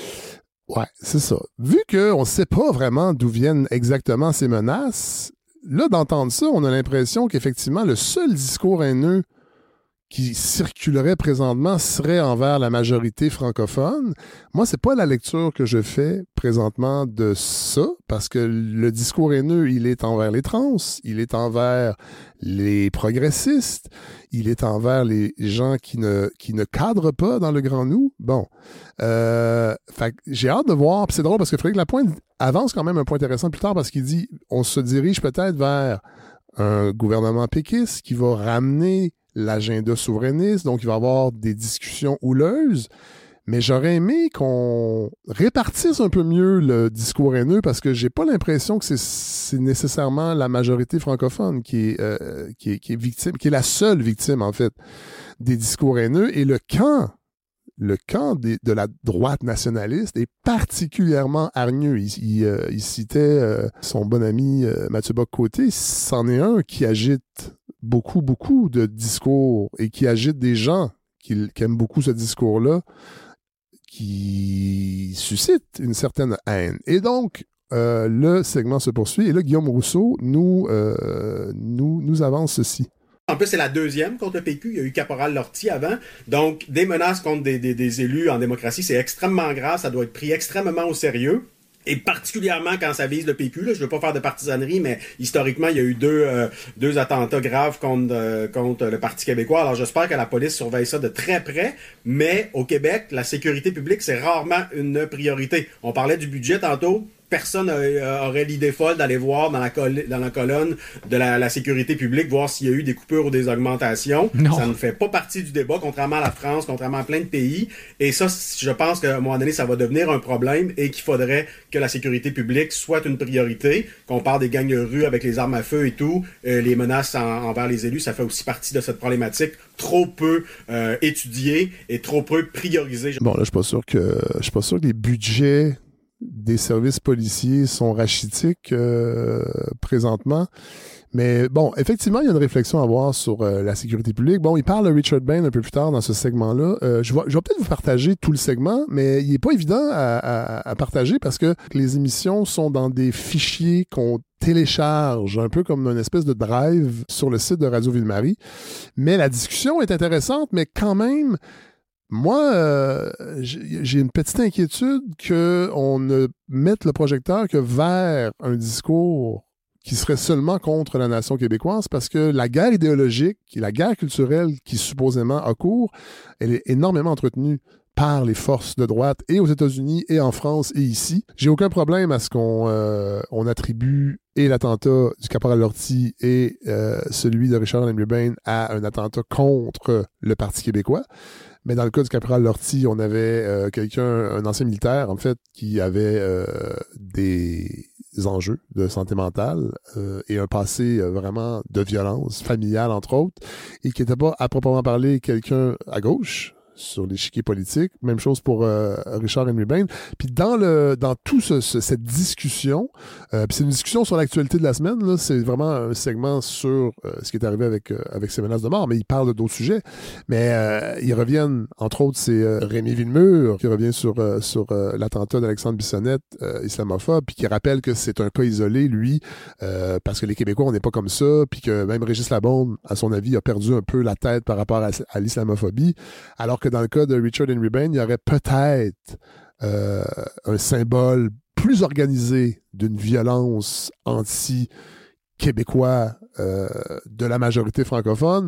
Ouais, c'est ça. Vu qu'on ne sait pas vraiment d'où viennent exactement ces menaces, là, d'entendre ça, on a l'impression qu'effectivement, le seul discours haineux qui circulerait présentement serait envers la majorité francophone. Moi, c'est pas la lecture que je fais présentement de ça, parce que le discours haineux, il est envers les trans, il est envers les progressistes, il est envers les gens qui ne, qui ne cadrent pas dans le grand nous. Bon. Euh, fait que j'ai hâte de voir, puis c'est drôle parce que Frédéric Lapointe avance quand même un point intéressant plus tard parce qu'il dit, on se dirige peut-être vers un gouvernement péquiste qui va ramener l'agenda souverainiste, donc il va y avoir des discussions houleuses, mais j'aurais aimé qu'on répartisse un peu mieux le discours haineux parce que j'ai pas l'impression que c'est, c'est nécessairement la majorité francophone qui est, euh, qui est, qui est victime, qui est la seule victime, en fait, des discours haineux, et le camp le camp des, de la droite nationaliste est particulièrement hargneux. Il, il, euh, il citait euh, son bon ami euh, Mathieu Bock-Côté, c'en est un qui agite beaucoup, beaucoup de discours et qui agite des gens qui, qui aiment beaucoup ce discours-là, qui suscite une certaine haine. Et donc, euh, le segment se poursuit et là, Guillaume Rousseau nous, euh, nous, nous avance ceci. En plus, c'est la deuxième contre le P Q. Il y a eu Caporal Lortie avant. Donc, des menaces contre des, des, des élus en démocratie, c'est extrêmement grave. Ça doit être pris extrêmement au sérieux. Et particulièrement quand ça vise le P Q. Là. Je ne veux pas faire de partisanerie, mais historiquement, il y a eu deux, euh, deux attentats graves contre, euh, contre le Parti québécois. Alors, j'espère que la police surveille ça de très près. Mais au Québec, la sécurité publique, c'est rarement une priorité. On parlait du budget tantôt. Personne euh, aurait l'idée folle d'aller voir dans la, col- dans la colonne de la, la sécurité publique, voir s'il y a eu des coupures ou des augmentations. Non. Ça ne fait pas partie du débat, contrairement à la France, contrairement à plein de pays. Et ça, je pense qu'à un moment donné, ça va devenir un problème et qu'il faudrait que la sécurité publique soit une priorité. Qu'on parle des gangs de rue avec les armes à feu et tout, euh, les menaces en, envers les élus, ça fait aussi partie de cette problématique trop peu euh, étudiée et trop peu priorisée. Bon, là, je suis pas sûr que je suis pas sûr que les budgets des services policiers sont rachitiques euh, présentement. Mais bon, effectivement, il y a une réflexion à avoir sur euh, la sécurité publique. Bon, il parle de Richard Bain un peu plus tard dans ce segment-là. Euh, je, vais, je vais peut-être vous partager tout le segment, mais il n'est pas évident à, à, à partager parce que les émissions sont dans des fichiers qu'on télécharge, un peu comme une espèce de drive sur le site de Radio Ville-Marie. Mais la discussion est intéressante, mais quand même, moi, euh, j'ai une petite inquiétude qu'on ne mette le projecteur que vers un discours qui serait seulement contre la nation québécoise, parce que la guerre idéologique et la guerre culturelle qui supposément a cours, elle est énormément entretenue par les forces de droite et aux États-Unis et en France et ici. J'ai aucun problème à ce qu'on euh, on attribue et l'attentat du caporal Lortie et euh, celui de Richard Bain à un attentat contre le Parti québécois. Mais dans le cas du caporal Lortie, on avait euh, quelqu'un, un ancien militaire, en fait, qui avait euh, des enjeux de santé mentale euh, et un passé euh, vraiment de violence familiale, entre autres, et qui n'était pas, à proprement parler, quelqu'un à gauche sur l'échiquier politique. Même chose pour euh, Richard Henry Bain. Puis dans le dans tout ce, ce, cette discussion, euh, puis c'est une discussion sur l'actualité de la semaine, là, c'est vraiment un segment sur euh, ce qui est arrivé avec euh, avec ces menaces de mort, mais ils parlent d'autres sujets. Mais euh, ils reviennent, entre autres, c'est euh, Rémi Villemur qui revient sur euh, sur euh, l'attentat d'Alexandre Bissonnette, euh, islamophobe, puis qui rappelle que c'est un cas isolé, lui, euh, parce que les Québécois, on n'est pas comme ça, puis que même Régis Labaume, à son avis, a perdu un peu la tête par rapport à, à l'islamophobie, alors que dans le cas de Richard Henry Bain, il y aurait peut-être euh, un symbole plus organisé d'une violence anti-québécois euh, de la majorité francophone.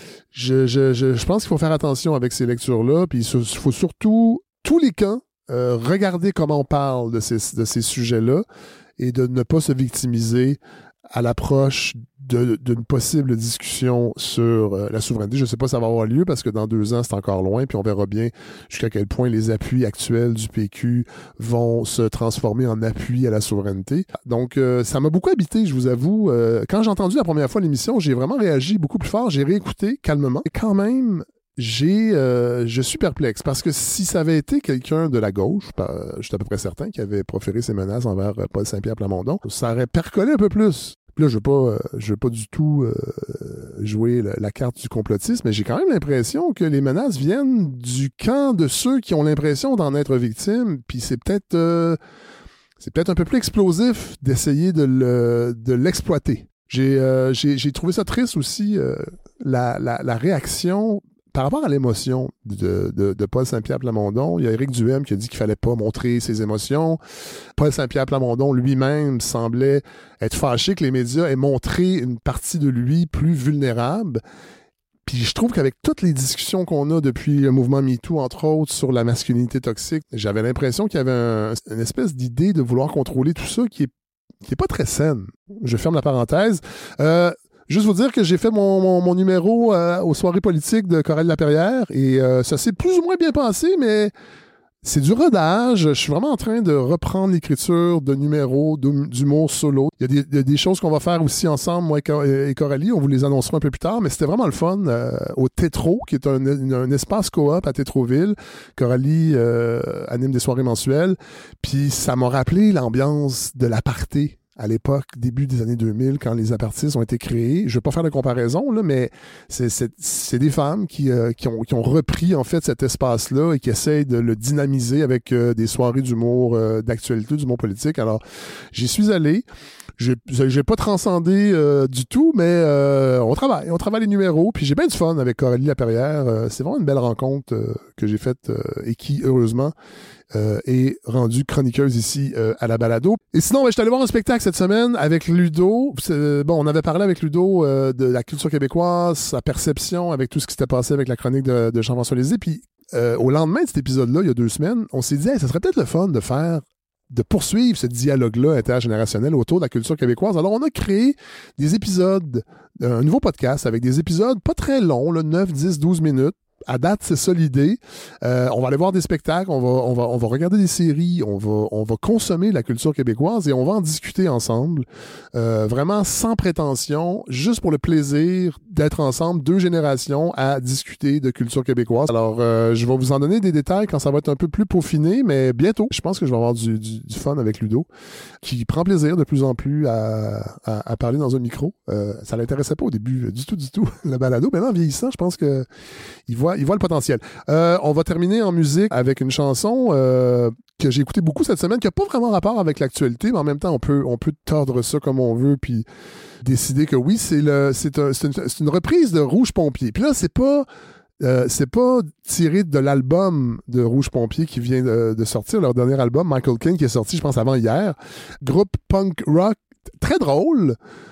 Je, je, je, je pense qu'il faut faire attention avec ces lectures-là, puis il faut surtout, tous les camps, euh, regarder comment on parle de ces, de ces sujets-là et de ne pas se victimiser à l'approche de, d'une possible discussion sur euh, la souveraineté. Je ne sais pas si ça va avoir lieu parce que dans deux ans, c'est encore loin, puis on verra bien jusqu'à quel point les appuis actuels du P Q vont se transformer en appui à la souveraineté. Donc, euh, ça m'a beaucoup habité, je vous avoue. Euh, quand j'ai entendu la première fois l'émission, j'ai vraiment réagi beaucoup plus fort. J'ai réécouté calmement. Et quand même, j'ai, euh, je suis perplexe parce que si ça avait été quelqu'un de la gauche, je suis à peu près certain, qui avait proféré ces menaces envers Paul Saint-Pierre Plamondon, ça aurait percolé un peu plus. Puis là, je veux pas, euh, je veux pas du tout euh, jouer la, la carte du complotisme, mais j'ai quand même l'impression que les menaces viennent du camp de ceux qui ont l'impression d'en être victimes. Puis c'est peut-être, euh, c'est peut-être un peu plus explosif d'essayer de, le, de l'exploiter. J'ai, euh, j'ai, j'ai trouvé ça triste aussi euh, la, la, la réaction. Par rapport à l'émotion de, de, de Paul Saint-Pierre Plamondon, il y a Éric Duhem qui a dit qu'il fallait pas montrer ses émotions. Paul Saint-Pierre Plamondon lui-même semblait être fâché que les médias aient montré une partie de lui plus vulnérable. Puis je trouve qu'avec toutes les discussions qu'on a depuis le mouvement MeToo, entre autres, sur la masculinité toxique, j'avais l'impression qu'il y avait un, une espèce d'idée de vouloir contrôler tout ça qui est, qui est pas très saine. Je ferme la parenthèse. Euh, Juste vous dire que j'ai fait mon, mon, mon numéro euh, aux soirées politiques de Coralie Laperrière et euh, ça s'est plus ou moins bien passé, mais c'est du rodage. Je suis vraiment en train de reprendre l'écriture de numéros d'humour solo. Il y a des, il y a des choses qu'on va faire aussi ensemble, moi et Coralie. On vous les annoncera un peu plus tard, mais c'était vraiment le fun euh, au Tétro, qui est un, un espace coop à Tétroville. Coralie euh, anime des soirées mensuelles. Puis ça m'a rappelé l'ambiance de l'aparté à l'époque, début des années deux mille, quand les apartistes ont été créés. Je ne vais pas faire de comparaison, là, mais c'est, c'est, c'est des femmes qui, euh, qui, ont, qui ont repris en fait cet espace-là et qui essayent de le dynamiser avec euh, des soirées d'humour, euh, d'actualité, d'humour politique. Alors, j'y suis allé. J'ai, j'ai pas transcendé euh, du tout, mais euh, on travaille. On travaille les numéros. Puis j'ai bien du fun avec Coralie Laperrière. Euh, c'est vraiment une belle rencontre euh, que j'ai faite euh, et qui, heureusement, euh, est rendue chroniqueuse ici euh, à la balado. Et sinon, ben, je suis allé voir un spectacle cette semaine avec Ludo. C'est, bon, on avait parlé avec Ludo euh, de la culture québécoise, sa perception avec tout ce qui s'était passé avec la chronique de, de Jean-François Lézé. Puis euh, au lendemain de cet épisode-là, il y a deux semaines, on s'est dit, hey, ça serait peut-être le fun de faire de poursuivre ce dialogue-là intergénérationnel autour de la culture québécoise. Alors, on a créé des épisodes, un nouveau podcast avec des épisodes pas très longs, là, neuf, dix, douze minutes. À date, c'est ça l'idée. Euh, on va aller voir des spectacles, on va, on va, on va regarder des séries, on va, on va consommer la culture québécoise et on va en discuter ensemble. Euh, vraiment sans prétention, juste pour le plaisir d'être ensemble, deux générations à discuter de culture québécoise. Alors, euh, je vais vous en donner des détails quand ça va être un peu plus peaufiné, mais bientôt. Je pense que je vais avoir du, du, du fun avec Ludo, qui prend plaisir de plus en plus à, à, à parler dans un micro. Euh, ça l'intéressait pas au début du tout, du tout, la balado. Maintenant, en vieillissant, je pense que il voit il voit le potentiel. Euh, on va terminer en musique avec une chanson euh, que j'ai écoutée beaucoup cette semaine, qui n'a pas vraiment rapport avec l'actualité, mais en même temps, on peut, on peut tordre ça comme on veut, puis décider que oui, c'est, le, c'est, un, c'est, une, c'est une reprise de Rouge Pompier. Puis là, c'est pas... Euh, c'est pas tiré de l'album de Rouge Pompier qui vient de, de sortir, leur dernier album, Michael King, qui est sorti, je pense, avant hier. Groupe punk rock très drôle,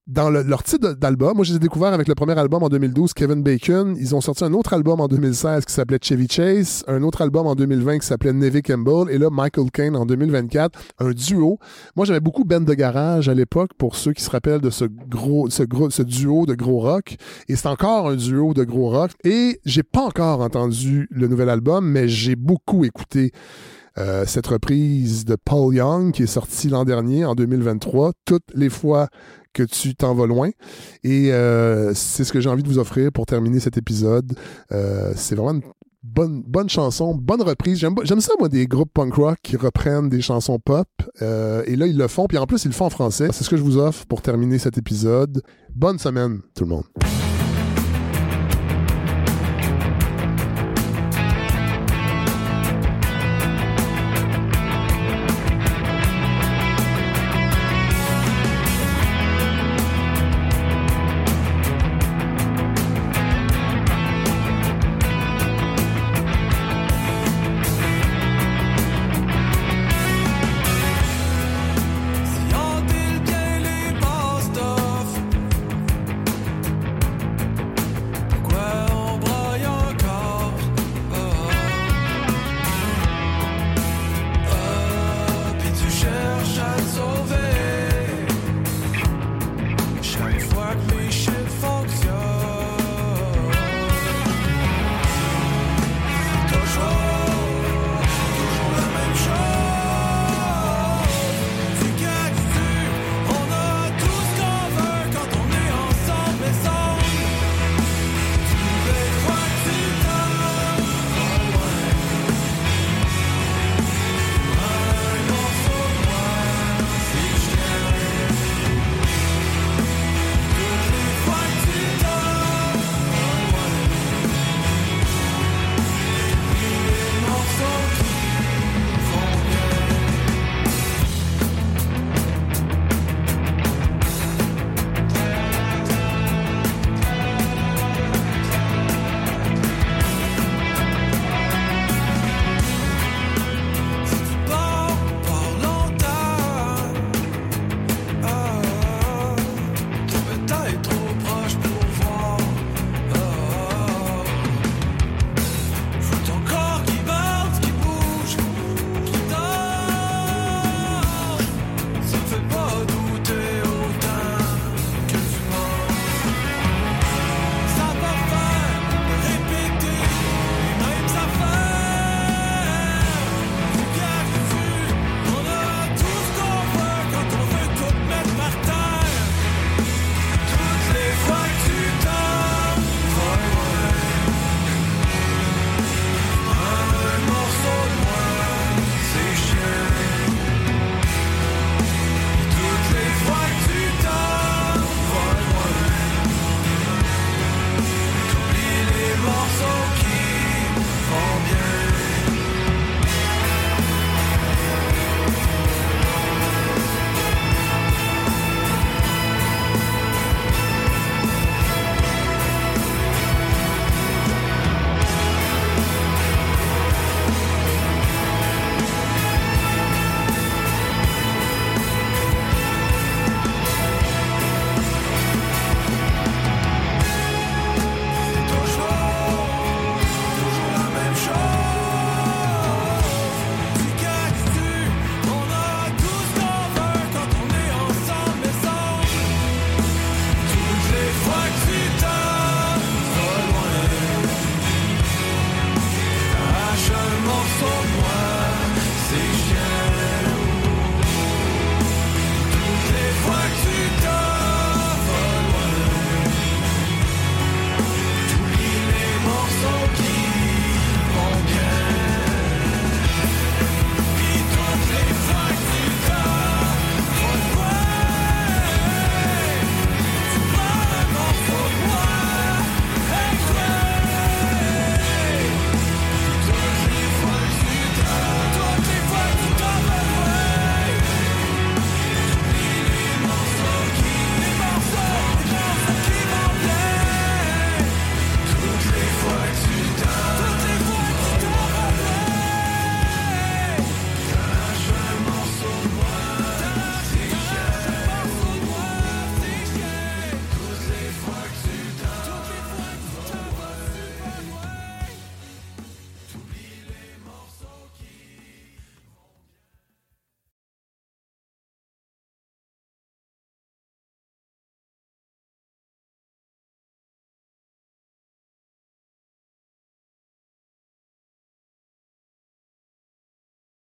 dans le, leur titre d'album, moi je les ai découverts avec le premier album en deux mille douze, Kevin Bacon. Ils ont sorti un autre album en deux mille seize qui s'appelait Chevy Chase, un autre album en deux mille vingt qui s'appelait Neve Campbell, et là Michael Caine en deux mille vingt-quatre, un duo. Moi j'aimais beaucoup Ben de Garage à l'époque, pour ceux qui se rappellent de ce gros, ce gros, ce duo de gros rock, et c'est encore un duo de gros rock. Et j'ai pas encore entendu le nouvel album, mais j'ai beaucoup écouté Euh, cette reprise de Paul Young qui est sortie l'an dernier, en deux mille vingt-trois, Toutes les fois que tu t'en vas loin. Et euh, c'est ce que j'ai envie de vous offrir pour terminer cet épisode. Euh, c'est vraiment une bonne, bonne chanson, bonne reprise. J'aime, j'aime ça, moi, des groupes punk rock qui reprennent des chansons pop. Euh, et là, ils le font. Puis en plus, ils le font en français. C'est ce que je vous offre pour terminer cet épisode. Bonne semaine, tout le monde.